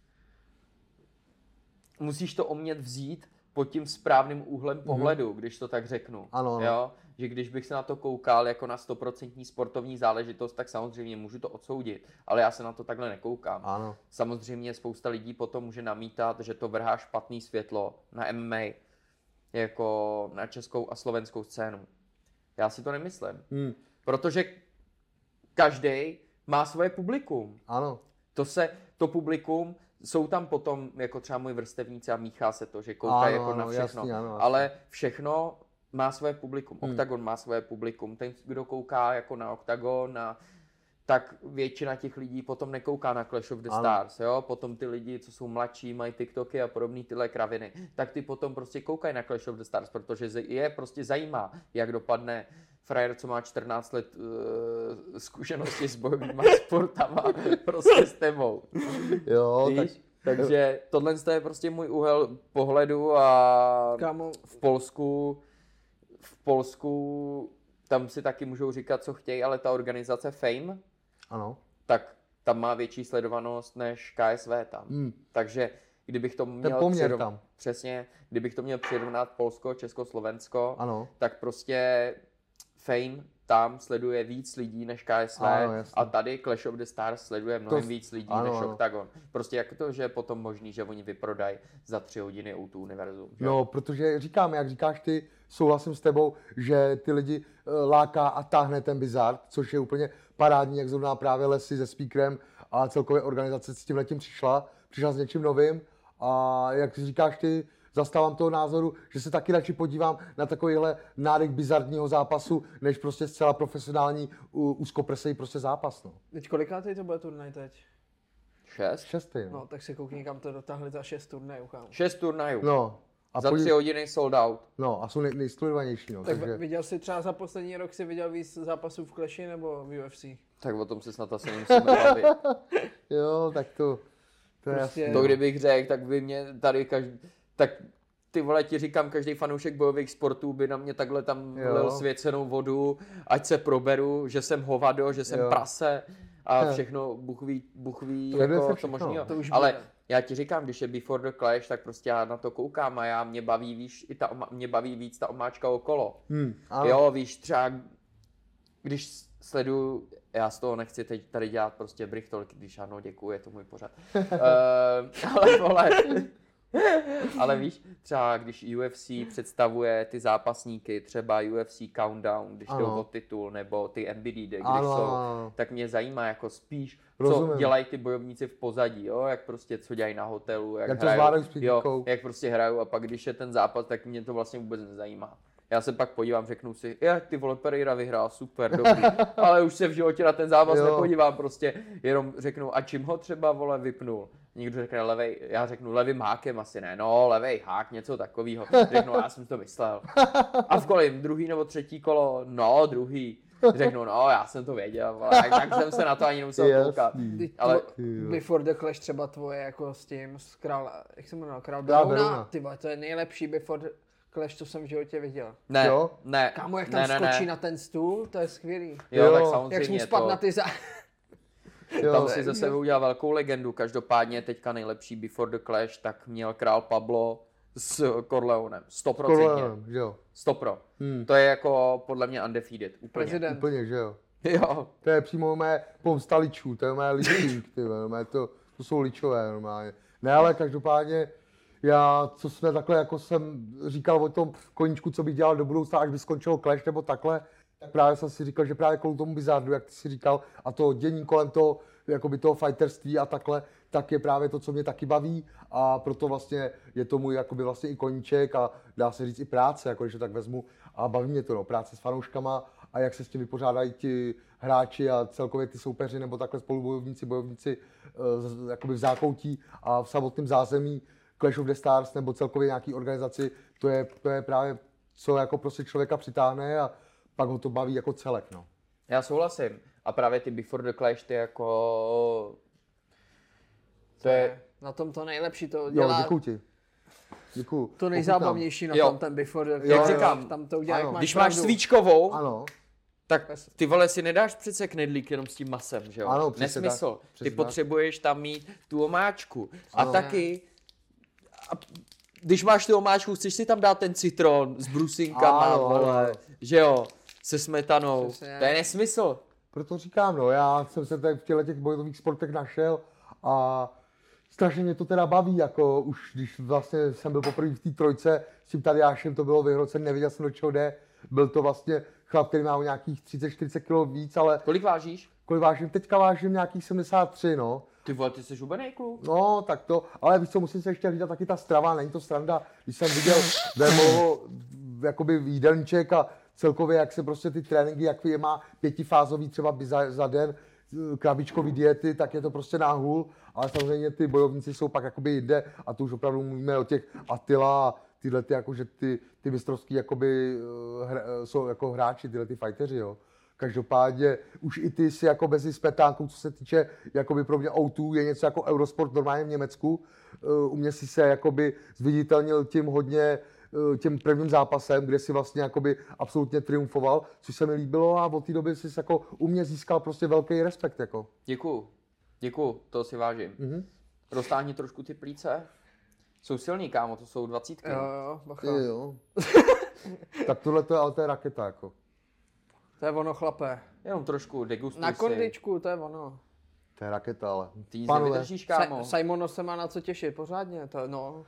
musíš to umět vzít pod tím správným úhlem pohledu, když to tak řeknu. Ano, ano. Jo? Že když bych se na to koukal jako na 100% sportovní záležitost, tak samozřejmě můžu to odsoudit, ale já se na to takhle nekoukám. Ano. Samozřejmě spousta lidí potom může namítat, že to vrhá špatný světlo na MMA, jako na českou a slovenskou scénu. Já si to nemyslím, protože každý má svoje publikum. Ano. To publikum, jsou tam potom jako třeba moji vrstevníci a míchá se to, že koukají Ano, jako na ano, všechno. jasně, ano, Ale všechno má svoje publikum. Octagon má svoje publikum. Ten, kdo kouká jako na Octagon, tak většina těch lidí potom nekouká na Clash of the Stars, jo? Potom ty lidi, co jsou mladší, mají TikToky a podobné tyhle kraviny, tak ty potom prostě koukají na Clash of the Stars, protože je prostě zajímá, jak dopadne frajer, co má 14 let zkušenosti s bojovýma sportama, prostě s tebou. Jo, Víš? Takže tohle je prostě můj úhel pohledu a Kámo, v Polsku tam si taky můžou říkat, co chtějí, ale ta organizace Fame, ano. tak tam má větší sledovanost než KSV tam. Takže kdybych to měl poměr tam. přesně, kdybych to měl přirovnat Polsko, Česko, Slovensko, Ano. tak prostě Fame tam sleduje víc lidí než KSV Ano, jasně. a tady Clash of the Stars sleduje mnohem víc lidí ano, než ano. Octagon. Prostě jak to, že je potom možný, že oni vyprodají za 3 hodiny O2 univerzum. Že? No, protože říkám, jak říkáš ty, souhlasím s tebou, že ty lidi láká a táhne ten Bizard, což je úplně parádní, jak zrovna právě Lesy se Speakerem a celkově organizace s tímhletím přišla s něčím novým a jak říkáš ty, zastávám toho názoru, že se taky radši podívám na takovýhle nádech bizardního zápasu, než prostě zcela profesionální úzkoprsej prostě zápas, no. teď kolikátej to bude turnaj teď? 6? 6. No. No, tak se koukni, kam to dotáhli za 6 turnajů, kámo. 6 turnajů. No. A Za 3 hodiny sold out. No, a jsou nejsledovanější, no. Tak Takže... viděl jsi třeba za poslední rok si viděl víc zápasů v Clashi nebo v UFC? Tak o tom se snad asi nemusíme bavit. Jo, tak to je Prostě- jasný. To kdybych řekl, tak by mě tady tak ty vole, ti říkám, každý fanoušek bojových sportů by na mě takhle tam Jo. lil svěcenou vodu, ať se proberu, že jsem hovado, že jsem Jo. prase a všechno Bůh ví To jde se jako co všechno. možného. To už Ale bude. já ti říkám, když je Before the Clash, tak prostě já na to koukám a mě baví, víš, mě baví víc ta omáčka okolo. Jo, víš, třeba když sleduju, já z toho nechci teď tady dělat prostě brichtolky, když ano, děkuju, je to můj pořad. Ale vole, ale víš, třeba když UFC představuje ty zápasníky, třeba UFC Countdown, když jdou o titul, nebo ty NBD, když jsou, tak mě zajímá jako spíš, co dělají ty bojovníci v pozadí, jo, jak prostě, co dělají na hotelu, jak hrajou, jo, jak prostě hrajou a pak když je ten zápas, tak mě to vlastně vůbec nezajímá. Já se pak podívám, řeknu si, ty vole, Pereira vyhrál, super, dobrý, ale už se v životě na ten zápas nepodívám, prostě jenom řeknu, a čím ho třeba, vole, vypnul. Někdo řekne levej, já řeknu levým hákem, asi ne, no, levej hák, něco takového. Řeknu, já jsem to myslel. A v kolím, druhý nebo třetí kolo, no, druhý. Řeknu, no, já jsem to věděl, vole, tak jsem se na to ani nemusel koukat. Ale Before the Clash třeba tvoje jako s tím, jak se jmenuje, Král Beruna, ty vole, to je nejlepší Before the Clash, co jsem v životě viděl. Ne. Kámo, jak tam skočí na ten stůl, to je skvělý. Jo, tak samozřejmě jak jsi mu spadl na ty tam si ze sebe udělal velkou legendu, každopádně teďka nejlepší Before the Clash, tak měl král Pablo s Corleonem, 100%. Jo. 100%. To je jako podle mě undefeated, úplně. Prezident. Úplně, že jo. Jo. To je přímo mé pomsta ličů, to je mé ličík, to jsou ličové normálně. Ne, ale každopádně, co jsme takhle, jako jsem říkal o tom koníčku, co bych dělal do budoucna, až by skončilo Clash nebo takhle, tak právě jsem si říkal, že právě kvůli tomu Bizardu, jak ty si říkal, a to dění kolem toho, jakoby toho fighterství a takhle, tak je právě to, co mě taky baví a proto vlastně je to můj jakoby vlastně i koníček a dá se říct i práce, jako když to tak vezmu a baví mě to, práce s fanouškama a jak se s tím vypořádají ti hráči a celkově ty soupeři nebo takhle bojovníci jakoby v zákoutí a v samotném zázemí Clash of the Stars nebo celkově nějaký organizaci, to je právě co jako prostě člověka přitáhne a pak ho to baví jako celek, no. Já souhlasím. A právě ty Before the Clash, ty jako... To je na tom to nejlepší, to dělá... Jo, děkuju ti. Děkuju. To nejzábavnější na tom, ten Before the Clash. Jak říkám, tam to udělá, jak když máš svíčkovou, ano. tak ty vole si nedáš přece knedlík jenom s tím masem, že jo? Ano, nesmysl. Tak, ty potřebuješ tam mít tu omáčku. A taky... Když máš tu omáčku, chceš si tam dát ten citron s brusinkama, vole, že jo, se smetanou. Přesně. To je nesmysl. Proto říkám, no, já jsem se tady v těch bojových sportech našel a strašně mě to teda baví, jako už když vlastně jsem byl poprvé v té trojce s tím Tadeášem, to bylo vyhrocené, nevěděl jsem, do čeho jde. Byl to vlastně chlap, který má nějakých 30-40 kg víc, ale... Kolik vážíš? Kolik vážím? Teďka vážím nějakých 73, no. Ty vole, ty jsi hubenej kluk. No, tak to, ale víš co, musím se ještě říct, taky ta strava, není to sranda, když jsem viděl Vémolovo, jakoby jídelníček a celkově, jak se prostě ty tréninky, jak je má 5fázový třeba za den, krabičkový diety, tak je to prostě náhul, ale samozřejmě ty bojovníci jsou pak jakoby jinde a to už opravdu mluvíme o těch Attila a tyhle ty, jakože ty mistrovský jakoby jsou jako hráči, tyhle ty fighteři, jo. Každopádně už i ty si jako bez zpětánku, co se týče jakoby pro mě O2, je něco jako Eurosport normálně v Německu. U mě si se jakoby zviditelnil tím hodně tím prvním zápasem, kde si vlastně jakoby absolutně triumfoval, což se mi líbilo a od té doby si jako u mě získal prostě velký respekt. Jako. Děkuju, to si vážím. Roztáhni trošku ty plíce. Jsou silný, kámo, to jsou 20. Jo, bacha. Jo. Tak tohle to je, ale to je raketa, jako. To je ono, chlape. Jenom trošku degustuj Na kondičku, to je ono. To je raketa, ale. Ty nic nevydržíš, kámo. Simono se má na co těšit, pořádně, to no.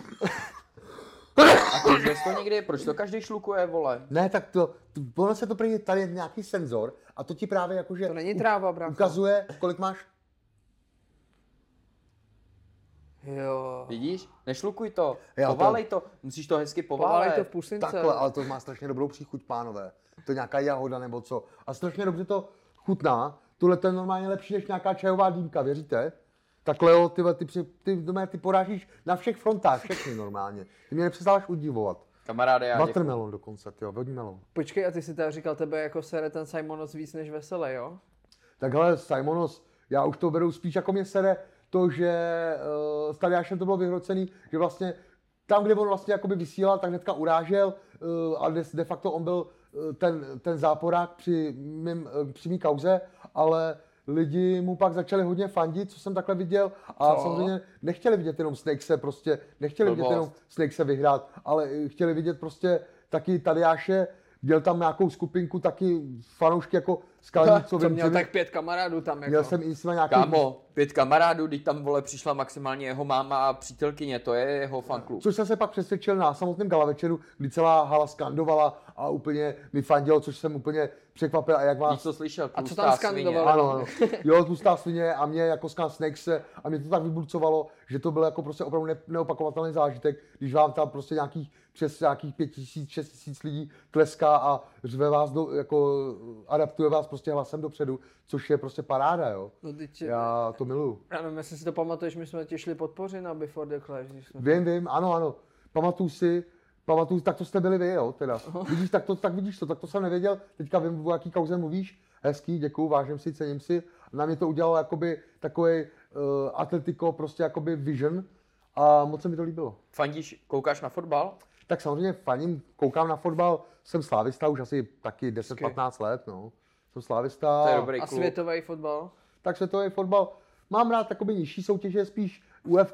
A ty jsi to někdy, proč to každý šlukuje, vole? Ne, tak ono se to prý, tady je nějaký senzor a to ti právě jakože... To není tráva, brácho. Ukazuje, kolik máš. Jo. Vidíš? Nešlukuj to, poválej to, musíš to hezky poválet. Poválej to v pusince. Takhle, ale to má strašně dobrou příchuť, pánové. To je nějaká jahoda nebo co. A strašně dobře to chutná. Tohle to je normálně lepší než nějaká čajová dýmka, věříte? Takhle jo, ty porážíš na všech frontách, všechny normálně. Ty mě nepřestáváš udivovat. Kamaráde, já Watermelon dokonce, tyjo, vodní melon. Počkej, a ty si teda říkal, tebe jako sere ten Simonos víc než veselé, jo? Takhle Simonos, já už to beru spíš jako mě sere to, že s Tadeášem to bylo vyhrocený, že vlastně tam, kde on vlastně jakoby vysílal, tak hnedka urážel a de facto on byl ten záporák při mý kauze, ale lidi mu pak začali hodně fandit, co jsem takhle viděl, a samozřejmě nechtěli vidět jenom Snakese prostě, nechtěli vidět jenom Snakese vyhrát, ale chtěli vidět prostě taky Tadeáše, dělal tam nějakou skupinku taky fanoušky jako Skalní, co měl tak 5 kamarádů tam jako. Měl jsem i s nějaký... Kámo, 5 kamarádů, když tam vole přišla maximálně jeho máma a přítelkyně, to je jeho fanklub. Což jsem se pak přesvědčil na samotném gala večeru, kdy celá hala skandovala a úplně mi fandilo, což jsem úplně překvapil. A jak vás... Víš, co slyšel? A co tam skandovalo? Ano. Jo, tlustá svině a mě jako Snakes a mě to tak vyburcovalo, že to byl jako prostě opravdu neopakovatelný zážitek, když vám tam prostě přes nějakých 5 000, 6 000 lidí tleská a řve vás adaptuje vás prostě hlasem dopředu, což je prostě paráda, jo. No, já to miluju. Já nevím, jestli si to pamatuješ, my jsme tě šli podpořit na Before the Clash. Vím, ano. Pamatuju, tak to jste byli vy, jo, teda. Vidíš, tak to jsem nevěděl, teďka vím, o jaký kauze mluvíš, hezký, děkuju, vážím si, cením si. Na mě to udělalo jakoby takový atletiko, prostě jakoby vision a moc se mi to líbilo. Fandíš, koukáš na fotbal? Tak samozřejmě koukám na fotbal, jsem slávista už asi taky 10-15 let, no. Jsem slávista. To je dobrý klub. A světový fotbal? Tak světový fotbal, mám rád takoby nižší soutěže, spíš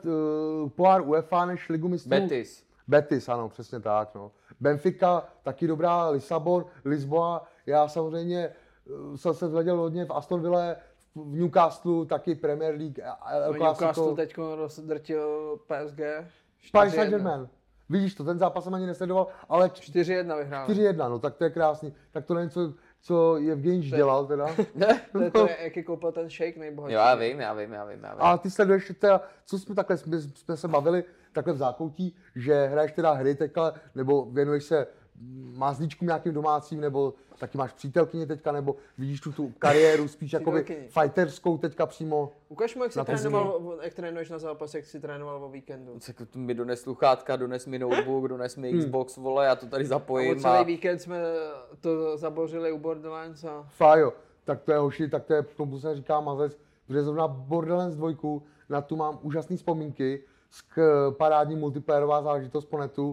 pohár UEFA než Ligu mistrů. Betis, ano, přesně tak, no. Benfica, taky dobrá, Lisboa, já samozřejmě jsem se zhleděl hodně v Aston Ville, v Newcastlu, taky Premier League, El Clasico. Newcastle teďko rozdrtil PSG. Paris Saint-Germain. Vidíš to, ten zápas jsem ani nesledoval, ale 4-1 vyhrál. 4-1, no tak to je krásný. Tak to nevím, co Evgenij dělal teda. To je, jaký koupil ten shake nejbohatší. Jo, já vím. A ty sleduješ teda, co jsme takhle, jsme se bavili takhle v zákoutí, že hraješ teda hry teďka, nebo věnuješ se mazlíčkům nějakým domácím, nebo taky máš přítelkyni teďka, nebo vidíš tu kariéru spíš jakoby fighterskou teďka přímo. Ukaž mu, jak trénuješ na zápas, jak jsi trénoval o víkendu. Mi dones sluchátka, dones mi notebook, dones mi Xbox, vole, já to tady zapojím. A celý víkend jsme to zabořili u Borderlands a... Fájo, tak to je hoši, tak to je, tomu se říká mazec, protože zrovna Borderlands 2, na tu mám úžasné vzpomínky, parádní multiplayerová záležitost po netu.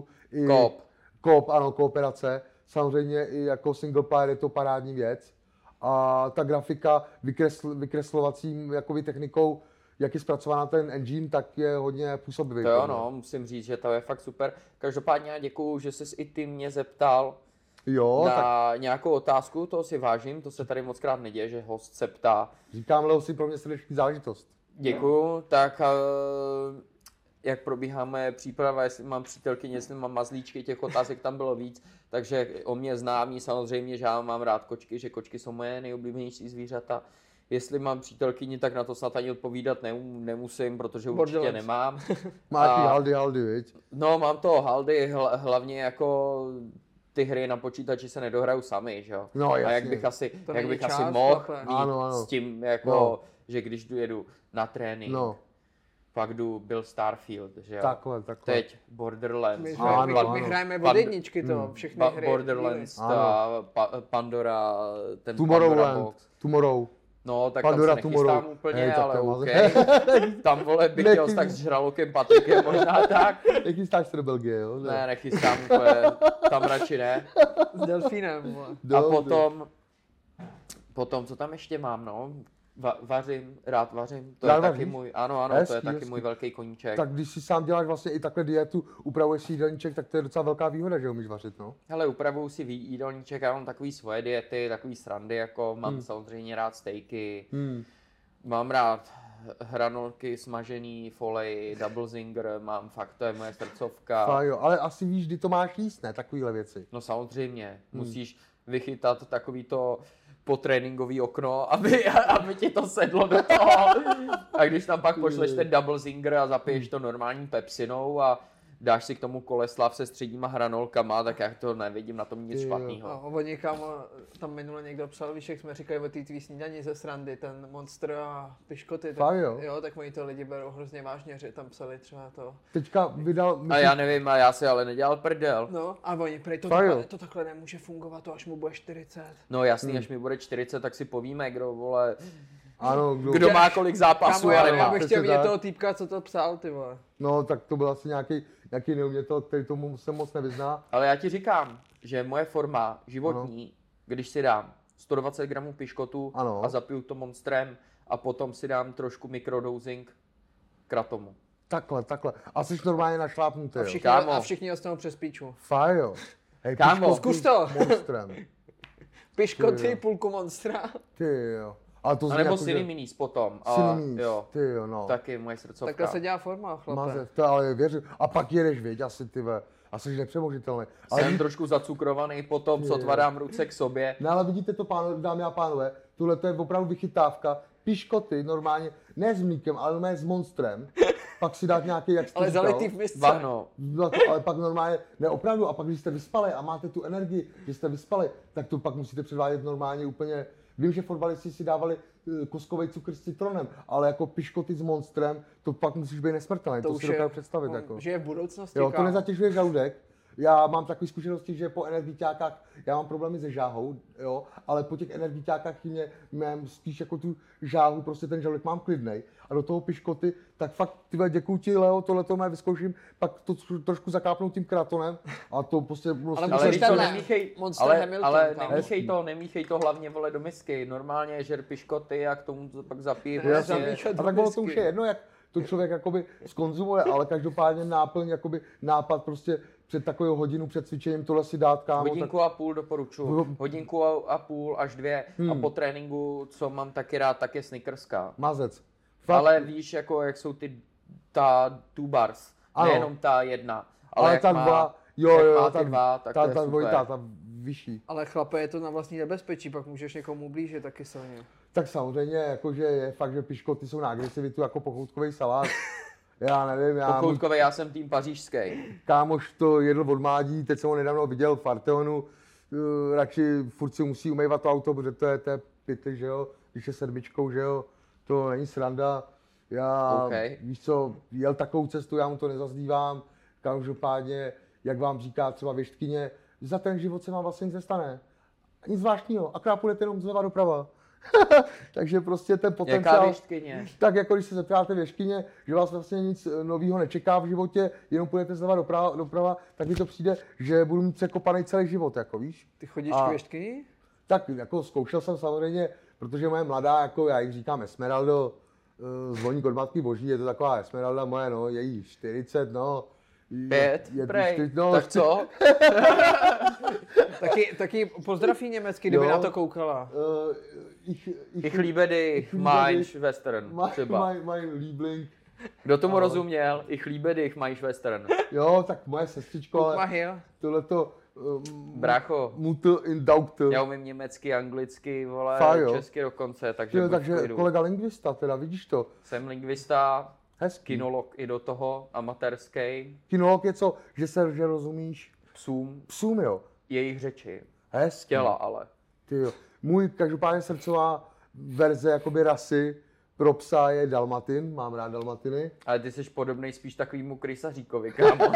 Koop, ano, kooperace. Samozřejmě i jako single player je to parádní věc. A ta grafika vykreslovacím jakoby technikou, jak je zpracovaná ten engine, tak je hodně působivý. To jo, no, musím říct, že to je fakt super. Každopádně já děkuju, že jsi i ty mě zeptal na nějakou otázku, toho si vážím, to se tady moc krát neděje, že host se ptá. Říkám, Leo, si pro mě srdeční záležitost. Děkuju, tak jak probíháme příprava, jestli mám přítelkyně, jestli mám mazlíčky, těch otázek tam bylo víc, takže o mě známí samozřejmě, že já mám rád kočky, že kočky jsou moje nejoblíbenější zvířata. Jestli mám přítelkyni, tak na to snad ani odpovídat nemusím, protože určitě nemám. Máš haldy, viď? No, mám to haldy, hlavně jako ty hry na počítači se nedohrajou sami, že jo? No, a jak bych asi mohl mít s tím, jako, že když jedu na trénink, pak jdu byl Starfield, že jo? Takhle. Teď Borderlands. My hrajeme od jedničky to, všechny hry. Borderlands, Pandora, ten Tomorrow. No, tak Pandora, tam se nechystám úplně, ale OK. Tam, vole, bych chtěl tak s žralokem Patrikem, možná tak. Nechystáš se do Belgie, jo? Ne, nechystám úplně, tam radši ne. S delfínem, vole. A potom, co tam ještě mám, no? Rád vařím, to je taky můj, ano, to je taky můj velký koníček. Tak když si sám děláš vlastně i takhle dietu, upravuješ si jídelníček, tak to je docela velká výhoda, že umíš vařit, no? Hele, upravuju si jídelníček, já mám takový svoje diety, takový srandy, jako mám samozřejmě rád stejky, mám rád hranolky, smažený, folej, double zinger, mám fakt, to je moje srdcovka. Jo, ale asi víš, kdy to máš jíst, ne? Takovýhle věci. No samozřejmě, musíš vychytat takový to potréninkový okno, aby ti to sedlo do toho. A když tam pak pošleš ten double zinger a zapiješ to normální pepsinou a dáš si k tomu koleslav se středníma hranolkama, tak já to nevidím na tom nic špatného. A oni tam minule někdo psal, víš, jak jsme říkali o té tvý snídani ze srandy, ten Monster a piškoty, tak, jo, tak oni to lidi berou hrozně vážně, že tam psali třeba to. Teďka vydal... A já nevím, a já si ale nedělal prdel. No, a oni prej to takhle nemůže fungovat, to až mu bude 40. No jasný, až mi bude 40, tak si povíme, kdo, vole... Ano, kdo má kolik zápasů a nemá. Já bych chtěl vidět toho týpka, co to psal, ty vole. No, tak to byl asi nějaký neumětel, který tomu se moc nevyzná. Ale já ti říkám, že moje forma životní, když si dám 120 gramů piškotu a zapiju to monstrem a potom si dám trošku mikrodosing kratomu. Takhle. A jsi normálně našlápnutý, a všichni dostanou přes píču. Fajn, jo. Hej, kámo, zkus to. Monstrem. Piškoty, půlku monstra. Ty jo. A to nebo jako, Cineminis potom. Cineminis, ty jo, no. Taky moje srdcovka. Takhle se dělá forma, chlape. Mazet, to ale věřím. A pak jedeš, viď, asi tyve. A jsi nepřemožitelný. Jsem trošku zacukrovaný potom, co tvrdám ruce k sobě. No ale vidíte to, dámy a pánové, tohle to je opravdu vychytávka. Piškoty normálně, ne s mlíkem, ale normálně s monstrem. Pak si dát nějaký, jak jste ale říkal. zalitý v misce. Vahno. Ale pak normálně, ne opravdu, a pak když jste vyspali a máte tu energii, že jste vyspali, tak to pak musíte předvádět normálně úplně. Vím, že fotbalisti si dávali koskový cukr s citronem, ale jako piškoty s monstrem, to pak musíš být nesmrtelný, to si dokážu představit. Jako. Že je v budoucnosti. Jo, to nezatěžuje žaludek. Já mám takové zkušenosti, že po energiťákách, já mám problémy se žáhou, jo, ale po těch energiťákách mám spíš jako tu žáhu, prostě ten žaludek mám klidnej. A do toho piškoty, tak fakt, tyhle, děkuju ti, Leo, tohleto má vyzkouším, pak to trošku zakápnout tím kratonem a to prostě... Ale víš to, nemíchej to hlavně, vole, do misky. Normálně žer piškoty a k tomu to pak zapij. A tak bylo to už je jedno, jak to člověk jakoby skonzumuje, ale každopádně nápad prostě před takovou hodinu před cvičením tohle si dát, kámo. Hodinku a půl doporučuji. Hodinku a půl až 2 a po tréninku, co mám taky rád, tak je snickerska. Mazec. Fakt. Ale víš, jako, jak jsou ta two bars, nejenom ta jedna. Ale ta dva, jo, ta dva, tak ta dvojitá, ta vyšší. Ale chlape, je to na vlastní nebezpečí, pak můžeš někomu ublížit taky silně. Tak samozřejmě, jakože je fakt, že piškoty jsou na agresivitu jako pochoutkový salát. Já nevím, já jsem tým pařížský. Kámoš to jedl od mládí, teď jsem ho nedávno viděl v Arteonu, radši furt si musí umývat to auto, protože to je pytli, že jo, když je 7, že jo, to není sranda. Víš co, jel takovou cestu, já mu to nezazdívám, každopádně, jak vám říká třeba věštkyně, za ten život se vám vlastně nic nestane. Nic zvláštního, akorát půjdete jenom zleva doprava. Takže prostě ten potenciál... Jaká věštkyně? Tak jako když se zeptáte věštkyně, že vás vlastně nic nového nečeká v životě, jenom půjdete zleva doprava, tak mi to přijde, že budu mít překopaný celý život, jako víš. Ty chodíš k věštkyni? Tak jako zkoušel jsem samozřejmě, protože moje mladá, jako já jich říkám Esmeraldo, zvoník od Matky Boží, je to taková Esmeralda moje, no, je jí 40, no. 5, prej, no, tak co? taky pozdraví německy, kdyby na to koukala. Ich liebe dich, mein Schwestern, třeba. Mein Liebling. Kdo tomu rozuměl? Ich liebe dich, mein Schwestern. Jo, tak moje sestřičko, ale tohleto... Brácho, Mutter in Daugte. Já umím německy, anglicky, vole, česky dokonce, takže kolega lingvista, teda vidíš to. Jsem lingvista, hezký. Kinolog i do toho, amatérský. Kinolog je co? Že rozumíš? Psům, jo. Jejich řeči. Hezký. Těla, ale. Ty jo. Můj každopádně srdcová verze jakoby rasy pro psa je dalmatin, mám rád dalmatiny. Ale ty jsi podobnej spíš takovýmu krysaříkovi, kámo.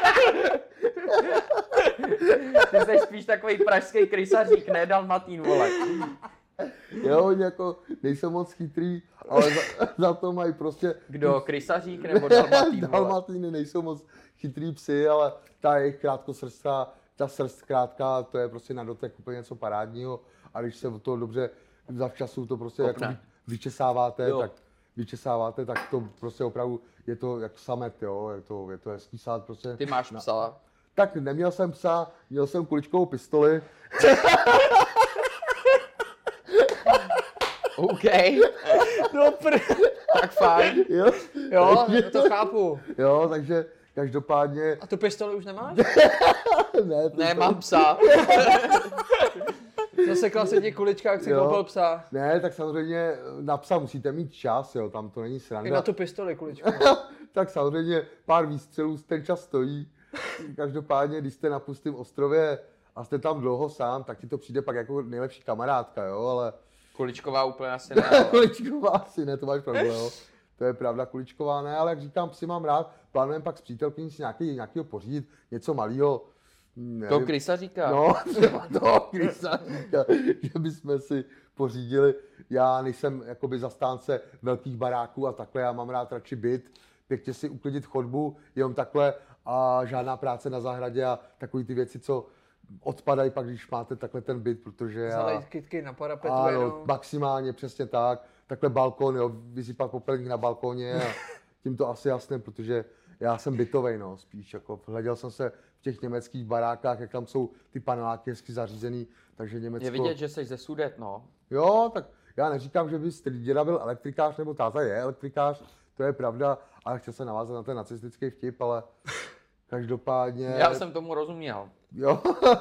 Ty jsi spíš takový pražský krysařík, ne dalmatín, vole. Jo, oni jako nejsou moc chytrý, ale za to mají prostě... Kdo, krysařík nebo dalmatín, vole? Dalmatiny nejsou moc chytrý psy, ale ta jejich krátkosrstá, ta srst krátká, to je prostě na dotek úplně něco parádního. A když se od toho dobře zavčasu to prostě jako vyčesáváte, tak to prostě opravdu je to jako samet, jo, je to hezký sát prostě. Ty máš psa? Tak neměl jsem psa, měl jsem kuličkovou pistoli. OK. Tak fajn. Jo, to chápu. Jo, takže každopádně... A tu pistoli už nemáš? Ne, mám psa. Zasekla se ti kulička, jak jsi koupil psa. Ne, tak samozřejmě na psa musíte mít čas, jo, tam to není sranda. I na tu pistoli kuličku. Tak samozřejmě pár výstřelů ten čas stojí. Každopádně, když jste na pustém ostrově a jste tam dlouho sám, tak ti to přijde pak jako nejlepší kamarádka, jo, ale... Kuličková úplně asi ne. Kuličková asi ne, to máš pravdu, jo. To je pravda, kuličková ne, ale jak říkám, psy mám rád, plánujeme pak s přítelkyní si nějakýho pořídit, něco malýho. To krysaříka. No, třeba toho krysaříka, že bychom si pořídili. Já nejsem jakoby zastánce velkých baráků a takhle, já mám rád radši byt, pěkně si uklidit chodbu, jenom takhle a žádná práce na zahradě a takový ty věci, co odpadají pak, když máte takhle ten byt, protože já... Zalejt kytky na parapetu ano, jenom. maximálně, přesně tak. Takhle balkon, jo, vysypat popelník na balkoně a tím to asi jasné, protože já jsem bytovej, no, spíš, jako hleděl jsem se v těch německých barákách, jak tam jsou ty paneláky hezky zařízený, takže Německo... Je vidět, že jsi ze Sudet, no. Jo, tak já neříkám, že by děda byl elektrikář, nebo táta je elektrikář, to je pravda, ale chtěl se navázat na ten nacistický vtip, ale každopádně... Já jsem tomu rozuměl. Jo,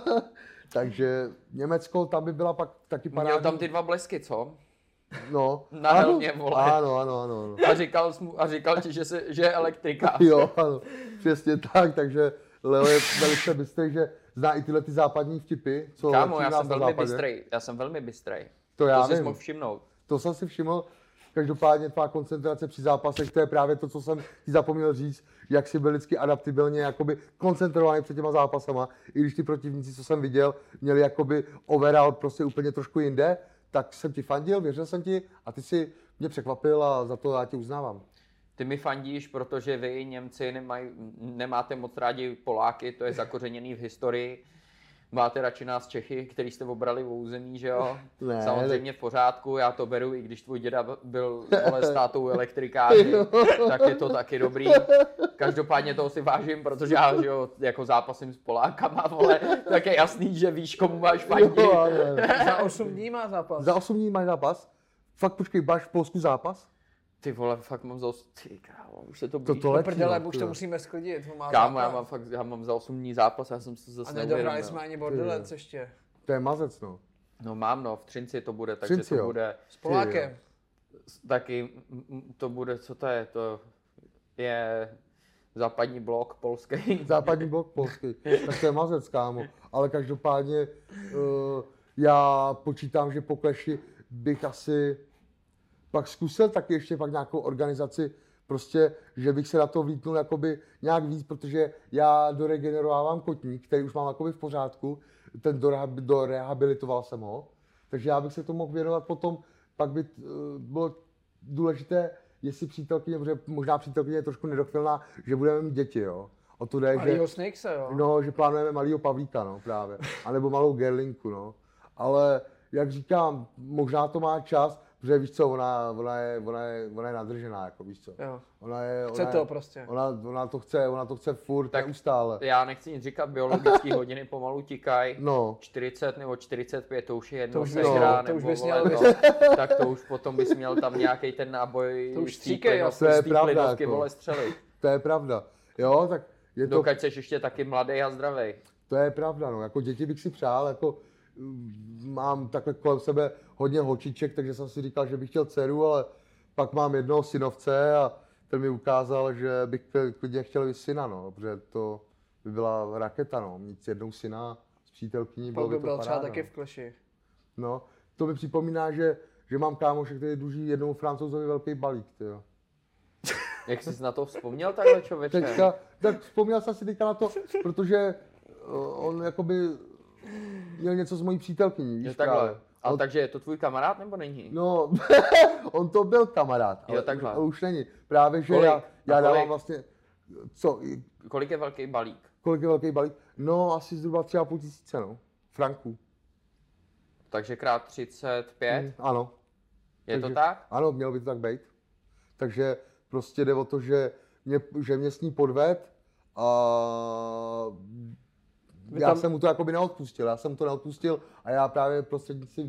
takže Německo, tam by byla pak taky parádní... Měl tam ty 2 blesky, co? No. Na helmě, vole. Ano. A říkal ti, že je elektrikář. Jo, ano, přesně tak, takže Leo je velice bystrý, že zná i tyhle ty západní vtipy, co Kámo, já jsem velmi bystrej. To já to jsi vím. mohl všimnout. To jsem si všiml. Každopádně tvá koncentrace při zápasech, to je právě to, co jsem ti zapomněl říct, jak si byl vždycky adaptibilně jakoby koncentrovaný před těma zápasama, i když ty protivníci, co jsem viděl, měli jakoby overall prostě úplně trošku jinde, tak jsem ti fandil, věřil jsem ti a ty si mě překvapil a za to já ti uznávám. Ty mi fandíš, protože vy Němci nemáte moc rádi Poláky, to je zakořeněný v historii. Máte radši nás Čechy, který jste obrali v území, že jo? Ne, samozřejmě v pořádku, já to beru, i když tvůj děda byl s tátou elektrikáři, tak je to taky dobrý. Každopádně toho si vážím, protože já, že jo, jako zápasím s Polákama, vole, tak je jasný, že víš, komu máš fandit. Za 8 dní má zápas. Za 8 dní máš zápas? Fakt počkej, máš v Polsku zápas? Ty vole, fakt mám za 8 dní, kámo, už se to To blíží. letí, Prdele, no, už to musíme sklidit. Kámo, já mám za 8 dní zápas, já jsem se zase A nedohráli jsme ani Bordelec ještě. To je mazec, no. No mám, no, v Třinci to bude, takže Třinci, to jo. bude S Polákem. taky, to bude, co to je, to je západní blok polský. Západní blok polský, tak to je mazec, kámo. Ale každopádně já počítám, že po Clashi bych asi pak zkusil taky ještě pak nějakou organizaci, prostě, že bych se na to vlítnul jakoby nějak víc, protože já doregenerovávám kotník, který už mám jakoby v pořádku, ten dorehabilitoval jsem ho, takže já bych se tomu mohl věnovat potom, pak by bylo důležité, jestli přítelkyně, protože možná přítelkyně je trošku nedochvilná, že budeme mít děti, jo. O to jde, Malýho Snakese, jo. No, že plánujeme malýho Pavlíka, no, právě. A nebo malou Gerlinku, no. Ale, jak říkám, možná to má čas, protože víš co, ona je nadržená, jako víš co. Jo. Chce to prostě. Ona to chce furt, Tak neustále. Já nechci nic říkat, biologické hodiny pomalu tikají. No. 40 nebo 45, to už je jedno, To už sehrá, to už nebo bys vole, měl tak to už potom bys měl tam nějaký ten náboj To už z té stříkej, jo. plynovky, To je z té pravda, plynovky, jako. vole, střelit. To je pravda. Jo, tak je to, Dokud seš ještě taky mladý a zdravý. to je pravda, no. Jako děti bych si přál, jako mám takhle kolem sebe hodně holčiček, takže jsem si říkal, že bych chtěl dceru, ale pak mám jednoho synovce a ten mi ukázal, že bych klidně chtěl i syna, no, protože to by byla raketa, no, mít jednou syna s přítelkyní, bylo Pak by by to byl třeba paráda. taky v Clashi. No, to mi připomíná, že mám kámoše, který dluží jednomu Francouzovi velký balík, tyjo. Jak jsi na to vzpomněl takhle, člověče? Teďka, tak vzpomněl jsem si teďka na to, protože on jakoby měl něco s mojí přítelkyní, Jo, víš takhle. právě. Ale takže je to tvůj kamarád nebo není? No, on to byl kamarád, Jo, takhle. ale už není. Právě, že Kolik? já A dávám kolik? vlastně, co, Kolik je velký balík? kolik je velký balík? No, asi zhruba 3,5 tisíce, no, franků. Takže krát 35? Ano. Je to takže- tak? Ano, mělo by to tak být. Takže prostě jde o to, že mě s ní podved a já jsem mu to jakoby neodpustil. Já jsem to neodpustil a já právě prostřednictvím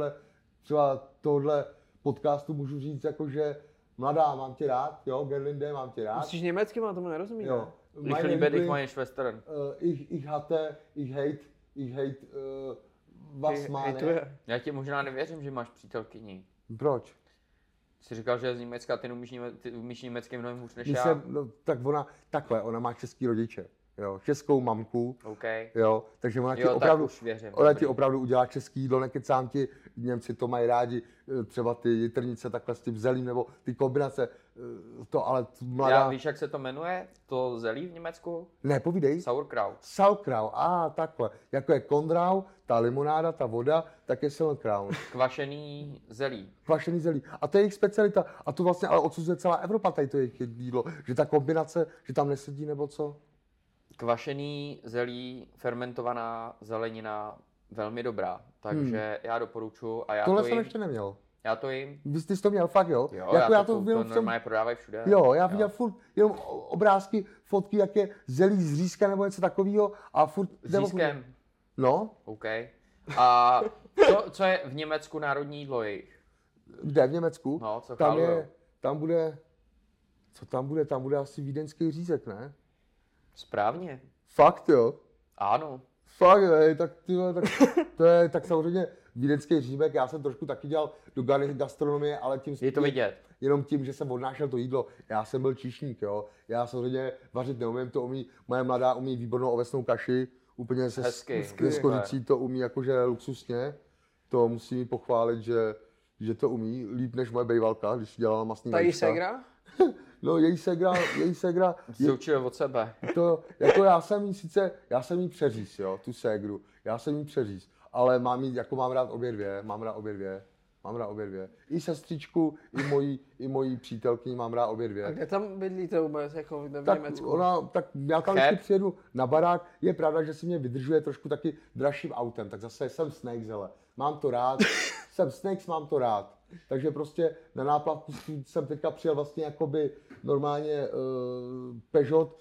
tohohle podcastu můžu říct, jako, že mladá, mám tě rád, jo, Gerlinde, mám tě rád. Myslíš německy, má tomu nerozumím. Jo. Ich liebe dich, mein Schwestern. Ich hatte, ich hate, was meine. Hejtuje. Já ti možná nevěřím, že máš přítelkyni. Proč? Jsi říkal, že je z Německa, ty umíš německy mnohem hůř než Když já. no, tak ona má český rodiče, jo, českou mamku, OK. jo, takže ona ti Jo, tak opravdu, už věřím. ona dobrý. ti opravdu udělá český jídlo, nekecám ti, Němci to mají rádi, třeba ty jitrnice takhle s tím zelím, nebo ty kombinace, to ale mladá, Já víš, jak se to jmenuje? To zelí v Německu? ne, povídej, Sauerkraut. Sauerkraut, takhle, jako je Kondrau, ta limonáda, ta voda, tak je Sauerkraut, Kvašený zelí. kvašený zelí. A to je jejich specialita, a to vlastně ale odsuzuje celá Evropa, tady to jejich jídlo, že ta kombinace, že tam nesedí nebo co? Kvašený zelí, fermentovaná zelenina, velmi dobrá. Takže já doporučuji a já Tohle to jsem jim. ještě neměl. Já to jim. Vy jsi to měl fakt, jo? Jo, Jako já to jenom normálně prodávají všude. Jo, já viděl furt jenom obrázky, fotky, jak je zelí z řízka nebo něco takového a furt... S řízkem. No, OK. A co je v Německu národní jídlo jejich? kde v Německu? No, co tam chálujou? tam bude... Co tam bude? Tam bude asi vídeňský řízek, ne? Správně. Fakt, jo? Ano. Fakt, tak to je tak samozřejmě vídeňský řízek. Já jsem trošku taky dělal do gastronomie, ale tím Je to vidět. jenom tím, že jsem odnášel to jídlo. Já jsem byl číšník, jo. Já samozřejmě vařit neumím, to umí, moje mladá umí výbornou ovesnou kaši, úplně se skoricí to umí jakože luxusně. To musím jí pochválit, že to umí líp než moje bejvalka, když dělala masný Ta jí vajíčka. segra? No, její segra. Se učil od sebe. To, jako já jsem jí přeříz, jo, tu ségru. Já jsem jí přeříz, ale mám rád obě dvě. I sestřičku, i moji přítelkyni mám rád obě dvě. A kde tam bydlíte vůbec, jako v Německu? Tak já tam vždycky přijedu na barák. Je pravda, že si mě vydržuje trošku taky dražším autem, tak zase jsem Snakes, hele. Mám to rád, jsem Snakes, mám to rád. Takže prostě na náplavku jsem teďka přijel vlastně jakoby normálně Peugeot,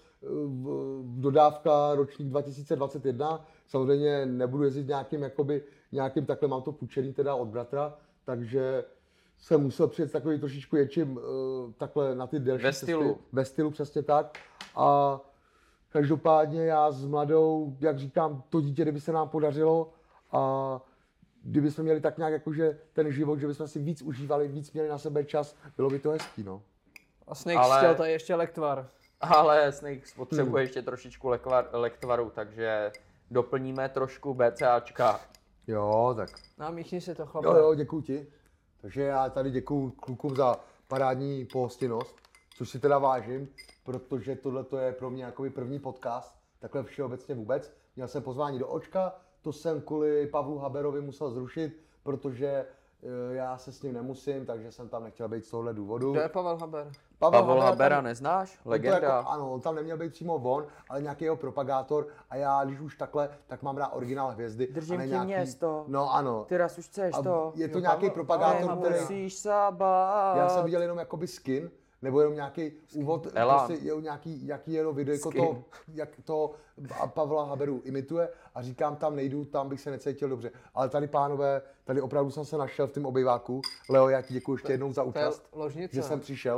dodávka ročník 2021. Samozřejmě nebudu jezdit nějakým takhle, mám to půjčený teda od bratra, takže jsem musel přijet takový trošičku ječím takhle na ty delší cesty. Ve stylu, přesně tak. A každopádně já s mladou, jak říkám, to dítě, kdyby se nám podařilo a kdyby jsme měli tak nějak jakože ten život, že bychom si víc užívali, víc měli na sebe čas, bylo by to hezký, no. A Snakes chtěl tady ještě lektvar. Ale Snakes potřebuje ještě trošičku lektvaru, takže doplníme trošku BCAčka. Jo, tak. Míchni si to, chlape. Jo, děkuju ti. Takže já tady děkuju klukům za parádní pohostinnost, což si teda vážím, protože tohle je pro mě jakoby první podcast, takhle všeobecně vůbec. Měl jsem pozvání do Očka, to jsem kvůli Pavlu Haberovi musel zrušit, protože já se s ním nemusím, takže jsem tam nechtěl být z tohohle důvodu. Kdo je Pavel Haber? Pavel Habera neznáš? Legenda. Ano, on tam neměl být přímo on, ale nějaký jeho propagátor a já, když už takhle, tak mám rád originál hvězdy. Držím ti nějaký... město. No ano. Ty raz už chceš to. Je to nějaký propagátor, který... Musíš se bát. Já jsem viděl jenom jakoby skin, nebo jenom nějaký úvod, prostě jaký jenom videjko to, jak to Pavla Haberu imituje a říkám, tam nejdu, tam bych se necítil dobře. Ale tady pánové, tady opravdu jsem se našel v tom obejváku. Leo, já ti děkuji ještě jednou za účast, že jsem přišel,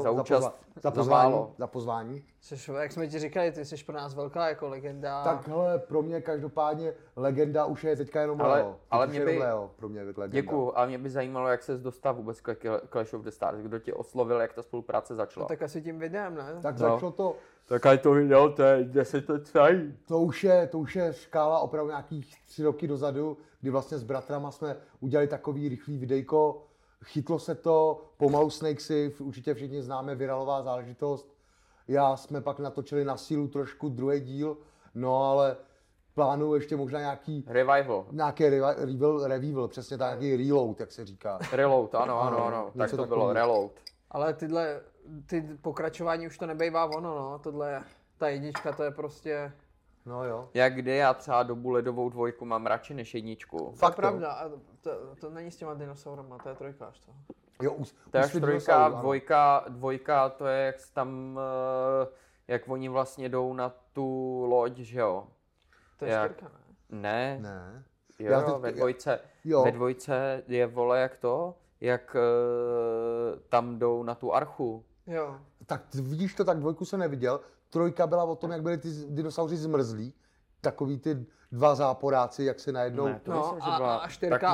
za pozvání. Jak jsme ti říkali, ty jsi pro nás velká jako legenda. Tak hele, pro mě každopádně legenda už je teďka jenom Leo. Ale mě by... Leo, pro mě legenda. Děkuju, ale mě by zajímalo, jak ses dostal vůbec k Clash of the Stars, kdo tě oslovil, jak ta spolupráce začala. No, tak asi tím videem, ne? Tak začalo to... Tak aj to video, to je 10 let starý. To už je škála opravdu nějakých 3 roky dozadu, kdy vlastně s bratrama jsme udělali takový rychlý videjko. Chytlo se to, pomalu Snakesy, určitě všichni známe, viralová záležitost. Já jsme pak natočili na sílu trošku druhý díl, no ale plánuju ještě možná nějaký... Revival. Nějaký revival, přesně tak, nějaký reload, jak se říká. Reload, ano. Tak to bylo, reload. Ale ty pokračování už to nebejvá ono, no. Ta jednička, to je prostě... No jo. Jak kdy já třeba dobu ledovou 2 mám radši než 1. Fakt to pravda, a to není s těma dinosaurama, to je 3, až to. Jo, to je 3, 2, to je jak tam, jak oni vlastně jdou na tu loď, že jo? To je 4, ne? Ne. Jo, ve dvojce je vole jak to, jak tam jdou na tu archu. Jo. Tak vidíš to, tak 2 jsem neviděl. 3 byla o tom, jak byli ty dinosauři zmrzlí. Takový ty 2 záporáci, jak se najednou... Ne, no a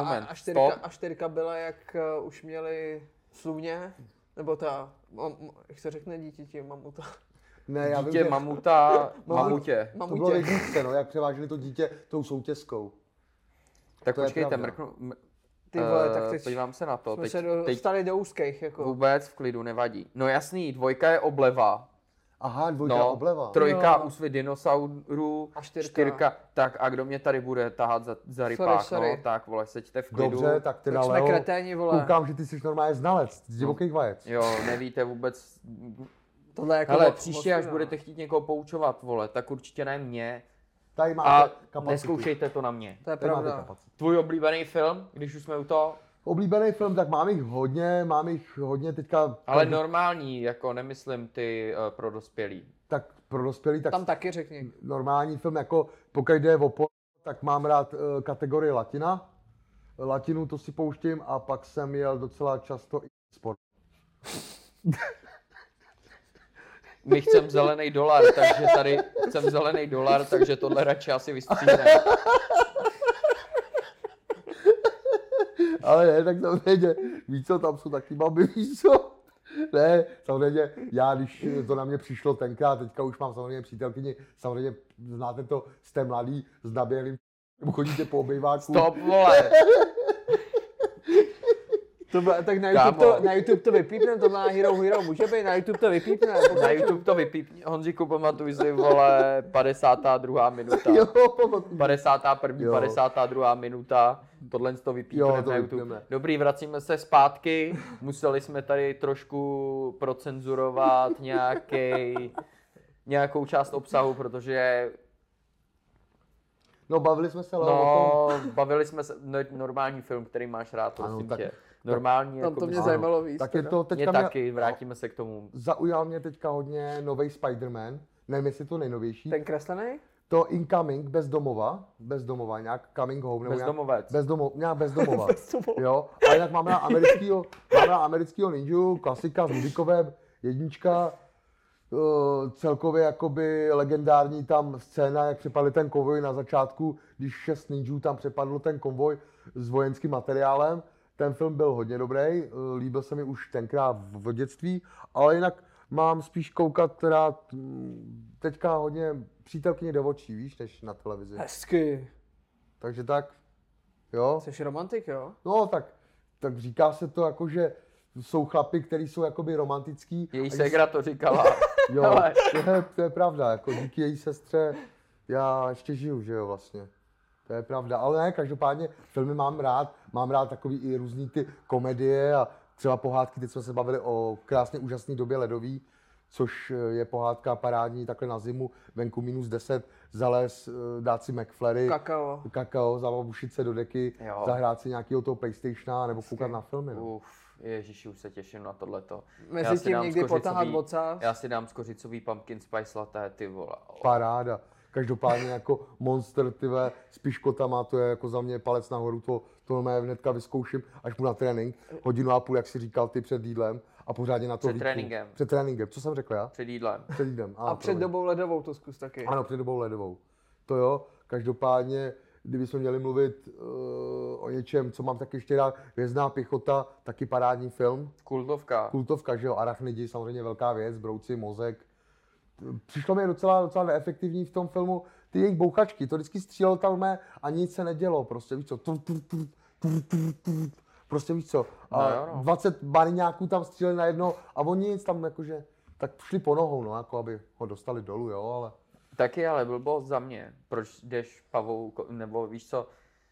4 byla, jak už měli sluně, nebo jak se řekne dítěti, mamuta. Ne, já dítě, vím, mamutě. To bylo jedničce, no, jak převážili to dítě tou soutězkou. Tak počkejte, mrknu... Ty vole, tak teď podívám se na to. Jsme se dostali do úzkých, jako. Vůbec v klidu, nevadí. No jasný, 2 je obleva. Aha, 2 je obleva. 3 úsvit dinosaurů, 4. Tak a kdo mě tady bude tahat za rypák, sorry. No, tak vole, seďte v klidu. Dobře, tak teda jsme kreténi, vole. Koukám, že ty jsi normálně znalec z divokých vajec. Jo, nevíte vůbec, Tohle jako hele, příště, až budete chtít někoho poučovat, vole, tak určitě ne mě. Tady A máte kapacitu. neskoušejte to na mě. To je Tady máte pravda. kapacitu. Tvůj oblíbený film, když už jsme u toho? Oblíbený film, tak mám jich hodně teďka. Ale normální, jako nemyslím ty pro dospělý. Tak pro dospělý, tak Tam taky řekni. normální film, jako pokud jde o tak mám rád kategorii latina. Latinu to si pouštím a pak jsem jel docela často i sport. My chceme zelený dolar, takže tady chceme zelený dolar, takže tohle radši asi vystříhne. Ale ne, tak samozřejmě, víš co, tam jsou taky baby, víš co? Ne, samozřejmě, já když to na mě přišlo tenkrát, teďka už mám samozřejmě přítelkyni, samozřejmě znáte to, jste mladý, s naběhlým, nebo chodíte po obejváku. Stop, vole! Tak na YouTube to vypípnem, to na Hero může být, na YouTube to vypípne. Na YouTube to vypípni. Honziku, pamatuj si, vole, 52. minuta. Jo, 51. Jo. 52. minuta. Tohle to vypípneme Jo, to na YouTube. vypneme. Dobrý, vracíme se zpátky. Museli jsme tady trošku procenzurovat nějakou část obsahu, protože No, bavili jsme se, ale o tom. bavili jsme se, normální film, který máš rád, prosím Ano, tak- tě. Normální, Tam to mě myslím, zajímalo víc. Tak je teda. to mě teďka taky, vrátíme se k tomu. zaujal mě teďka hodně nový Spider-Man, nevím, jestli to nejnovější. Ten kreslený? To Incoming, bezdomova, nějak Coming Home. Nebo Bezdomovec. Nějak bezdomova. Jo, a jinak mám na americkýho ninju, klasika s Rudikovem, jednička, celkově jakoby legendární tam scéna, jak přepadli ten konvoj na začátku, když 6 ninjů tam přepadlo ten konvoj s vojenským materiálem. Ten film byl hodně dobrý, líbil se mi už tenkrát v dětství, ale jinak mám spíš koukat teda teďka hodně přítelkyně do očí, víš, než na televizi. Hezky. Takže tak, jo. Jsi romantik, jo? No tak říká se to jako, že jsou chlapy, kteří jsou jakoby romantický. Její a když- ségra to říkala. Jo, Hele. to je pravda, jako díky její sestře já ještě žiju, že jo, vlastně. To je pravda, ale ne, každopádně filmy mám rád takový i různý ty komedie a třeba pohádky, teď jsme se bavili o krásně úžasné době ledový, což je pohádka parádní takhle na zimu, venku -10, zalézt, dát si McFlurry, kakao, zababušit se do deky, Jo. zahrát si nějakého toho PlayStationa nebo koukat na filmy. No. Ježiši, už se těším na tohleto. Mezi tím někdy potáhat ocas. Já si dám skořicový pumpkin spice latte, ty vole. Paráda. Každopádně jako Monster, tyhle, s piškotama, to je jako za mě palec nahoru, to hnedka vyzkouším, až mu na trénink, 1,5 hodiny, jak si říkal ty před jídlem a pořádně na to Před tréninkem. Před tréninkem, co jsem řekl já? Před jídlem. Před jídlem. A před dobou ledovou to zkus taky. Ano, před dobou ledovou. To jo, každopádně, kdybychom měli mluvit o něčem, co mám taky ještě rád, Hvězdná pěchota, taky parádní film. Kultovka, že jo, Arachnidi, samozřejmě velká věc, brouci, mozek. Přišlo mi docela neefektivní v tom filmu ty jejich bouchačky, to vždycky střílelo tam a nic se nedělo, prostě víš co, prostě víš co, a 20 bariňáků tam stříleli najednou a oni nic tam jakože, tak šli po nohou, no, jako aby ho dostali dolů, jo, ale. Taky, ale blbost za mě, proč jdeš pavou, nebo víš co,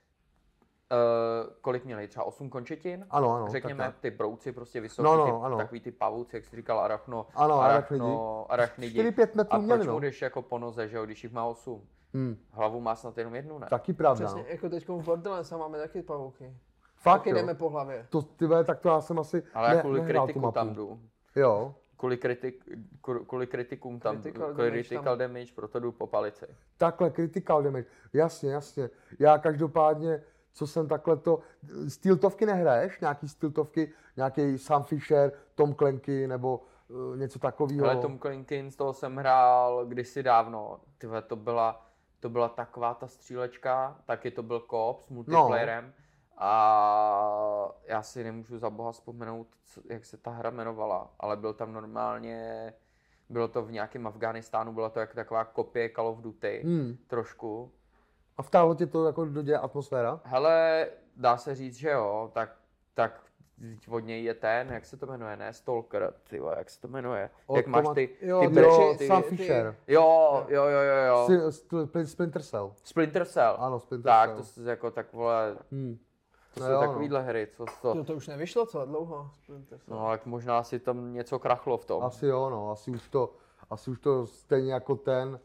kolik měli, třeba 8 končetin? Ano, řekněme, tak. ty brouci prostě vysoký, ano. takový ty pavouci, jak jsi říkal, arachnidi. 4-5 metrů a měli, proč no. mu jdeš jako po noze, že jo, když jich má 8? Hlavu má snad jenom jednu, ne? Taky pravda, Přesně, no. jako teďkom v Borderlands máme taky pavouky. Fakt, taky jdeme po hlavě. Tak to já jsem asi ale já kvůli nehrál tu kritiku mapu. tam jdu. Jo. Kvůli kritikům tam jdu. Critical Critical damage, proto jdu po palici. Takhle, critical damage, jasně. Já každopádně, co jsem takhle to... Stealthovky nehraješ? Nějaký stealthovky, nějaký Sam Fisher, Tom Clancy nebo něco takového? Ale Tom Clancy, z toho jsem hrál kdysi dávno. Tyhle, to byla taková ta střílečka, taky to byl co-op s multiplayerem. No. A já si nemůžu za boha vzpomenout, jak se ta hra jmenovala, ale byl tam normálně, bylo to v nějakém Afghánistánu, byla to jako taková kopie Call of Duty, trošku. A vtáhlo tě to jako do děje atmosféra? Hele, dá se říct, že jo, tak od něj je ten, jak se to jmenuje, ne Stalker, tyvo, jak se to jmenuje, jak máš ty Sam Fisher. Jo. Splinter Cell. Splinter Cell. Ano, Splinter tak, Cell. to se jako tak, vole, To jsou takovýhle hry, co to... To už nevyšlo, co? Dlouho? Splinter Cell. No, tak možná si tam něco krachlo v tom. Asi jo, no, asi už to stejně jako ten,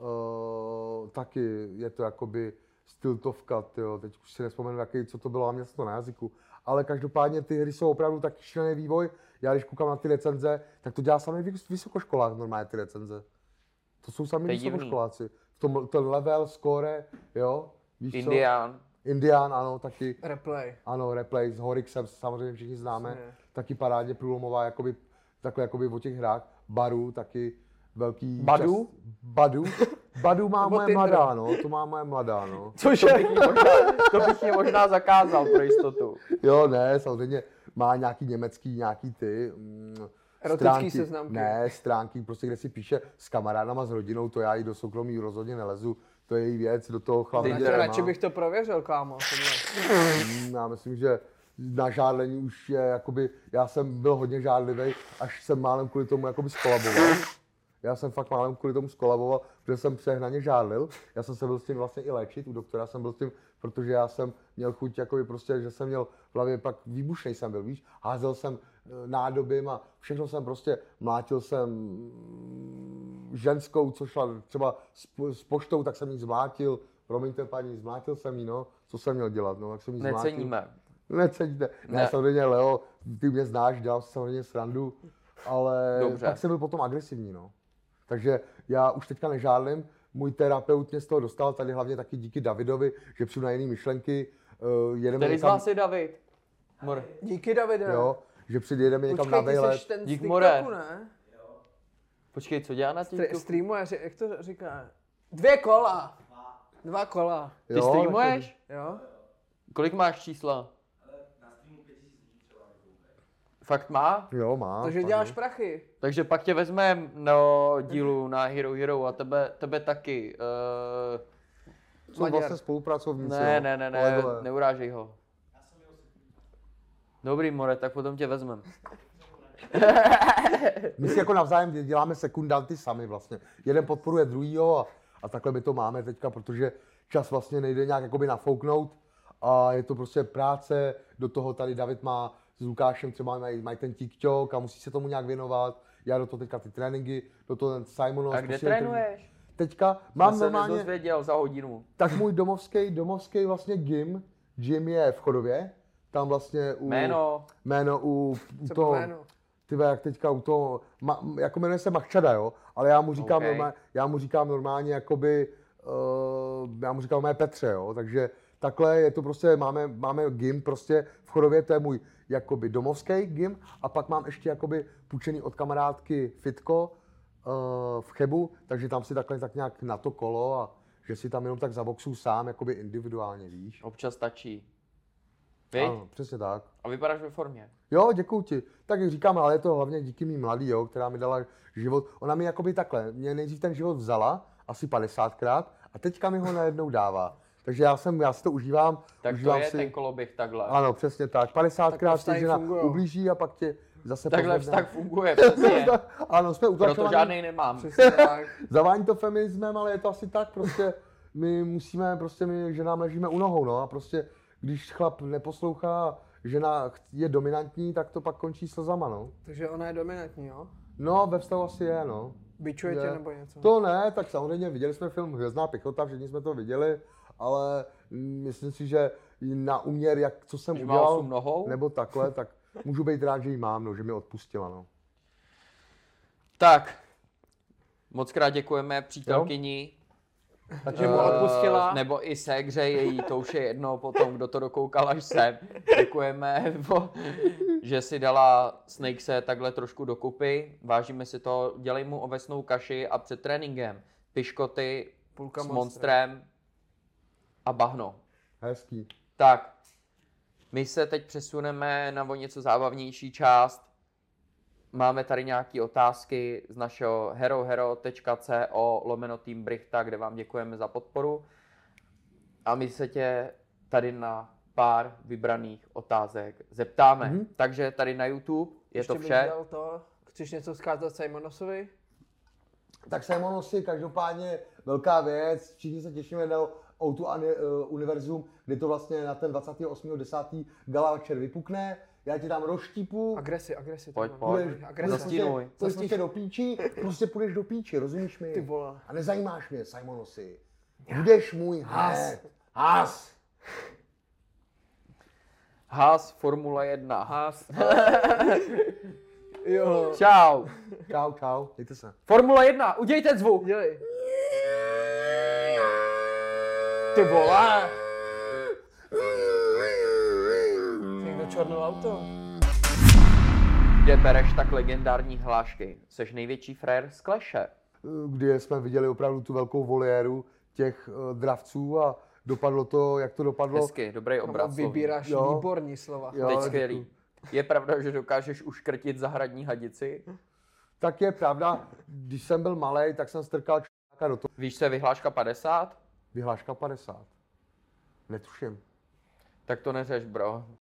taky je to jakoby stiltovka, tyjo. Teď už si nespomenu, co to bylo, a mě to na jazyku. Ale každopádně ty hry jsou opravdu tak šílený vývoj. Já když koukám na ty recenze, tak to dělá samý vysokoškolák normálně ty recenze. To jsou sami vysokoškoláci. Ten level, score, jo, víš Indian, ano, taky. Replay. Ano, Replay s Horixem, samozřejmě všichni známe. Taky parádně průlomová, jakoby, takhle jakoby o těch hrách. Baru, taky velký... Badu má moje mladá, no, to má moje mladá, no. Cože? To bych je možná zakázal pro jistotu. Jo, ne, samozřejmě má nějaký německý, nějaký ty... Erotický seznamky. Ne, stránky, prostě kde si píše s kamarádama, s rodinou, to já jí do soukromí rozhodně nelezu. To je její věc, do toho chlapí. Radši bych to prověřil, kámo. Já myslím, že na žádlení už je, jakoby, já jsem byl hodně žádlivý, až jsem málem kvůli tomu jakoby skolaboval. Já jsem fakt málem kvůli tomu skolaboval, protože jsem přehnaně žádlil. Já jsem se byl s tím vlastně i léčit, u doktora jsem byl s tím, protože já jsem měl chuť, jakoby prostě, že jsem měl v hlavě pak výbušnej jsem byl, víš. Házel jsem nádobím a všechno jsem prostě, mlátil jsem ženskou, co šla třeba s poštou, tak jsem jí zmlátil. Promiňte paní, zmlátil jsem jí, no. Co jsem měl dělat, no, tak jsem jí zmlátil. Neceníte. Ne, samozřejmě, Leo, ty mě znáš, dělám si samozřejmě srandu, ale dobře. Tak jsem byl potom agresivní, no. Takže já už teďka nežádlím, můj terapeut mě z toho dostal, tady hlavně taky díky Davidovi, že přijdu na jiné myšlenky. Který z vás je David? More. Díky, Davide. Jo, že přijedeme někam na výlet. Dík, More. Počkej, co dělá na TikToku? Streamuje, jak to říká? 2 kola. 2 kola. Ty streamuješ? Jo. Kolik máš čísla? Na streamu 5000 lidí třeba. Fakt má? Jo, má. Takže děláš prachy. Takže pak tě vezmeme do dílu na Hero Hero a tebe taky. Jsou vlastně spolupracovníci. Ne, neurážej ho. Dobrý, More, tak potom tě vezmeme. My si jako navzájem děláme sekundanty sami vlastně. Jeden podporuje druhýho a takhle my to máme teďka, protože čas vlastně nejde nějak jakoby nafouknout a je to prostě práce, do toho tady David má s Lukášem třeba mají ten TikTok a musí se tomu nějak věnovat. Já do toho teďka ty tréninky, do toho ten Simonos. A kde trénuješ? Teďka mám se normálně... nedozvěděl za hodinu. Tak můj domovský vlastně gym je v Chodově. Tam vlastně Jméno u toho... Tyve, jak teďka u toho, jako jmenuje se Machčada, jo, ale já mu říkám normálně jakoby, já mu říkám Petře, jo, takže takhle je to prostě, máme gym prostě v Chodově, to je můj jakoby domovský gym a pak mám ještě jakoby půjčený od kamarádky fitko v Chebu, takže tam si takhle tak nějak na to kolo a že si tam jenom tak zaboxuju sám, jakoby individuálně, víš. Občas stačí. Ano, přesně tak. A vypadáš ve formě. Jo, děkuju ti. Tak jak říkám, ale je to hlavně díky mý mladý, jo, která mi dala život. Ona mi jakoby takhle, mě nejdřív ten život vzala, asi 50krát, a teďka mi ho najednou dává. Takže já si to užívám. Tak užívám to je si... ten koloběh takhle. Ano, přesně tak. 50krát tě žena ublíží a pak tě zase takhle vztah funguje, přesně. Ano, jsme utlačovaní. Proto žádnej nemám. Zavání to feminismem, ale je to asi tak prostě. My musíme, prostě my ženám ležíme u nohou, no a prostě když chlap neposlouchá, žena je dominantní, tak to pak končí slzama, no. Takže ona je dominantní, jo? No, ve vztahu asi je, no. Bičuje tě nebo něco? To ne, tak samozřejmě viděli jsme film Hvězdná pěchota, všichni jsme to viděli, ale myslím si, že na úměr, co jsem udělal, nebo takhle, tak můžu být rád, že ji mám, no, že mi odpustila, no. Tak, moc krát děkujeme přítelkyni. Že mu odpustila. Nebo i ségře její, to už je jedno potom, kdo to dokoukal až sem. Děkujeme, že si dala Snakese takhle trošku dokupy. Vážíme si to, dělej mu ovesnou kaši a před tréninkem piškoty s monstrem a bahno. Hezký. Tak, my se teď přesuneme na o něco zábavnější část. Máme tady nějaké otázky z našeho herohero.co/teambrichta, kde vám děkujeme za podporu. A my se tě tady na pár vybraných otázek zeptáme. Takže tady na YouTube je ještě to vše. Chceš něco vzkázat Simonosovi? Tak Simonosi, každopádně velká věc, všichni se těšíme O2 univerzum, kde to vlastně na ten 28.10. gala večer vypukne, já ti dám roštípu, Agresi. Pojď, Zastínuj. půjdeš prostě do píči, prostě půjdeš do píči, rozumíš mi? Ty vole. A nezajímáš mě, Simonosi. Budeš můj hned. Haas. Haas, Formule 1. Haas. Jo. Čau. Čau, dejte se. Formule 1, udělej ten zvuk. Dělej. Ty vole. Někdo čornou auto. Kde bereš tak legendární hlášky? Seš největší frér z Claše. Kdy jsme viděli opravdu tu velkou voliéru těch dravců a dopadlo to, jak to dopadlo. Hezky, dobrý obraz. Vybíráš Jo. výborný slova. Jo, Teď děkuju. skvělý. Je pravda, že dokážeš uškrtit zahradní hadici? Tak je pravda, když jsem byl malej, tak jsem strkal čáka do toho. Víš, co je vyhláška 50? Vyhláška 50. Netuším. Tak to neřeš, bro.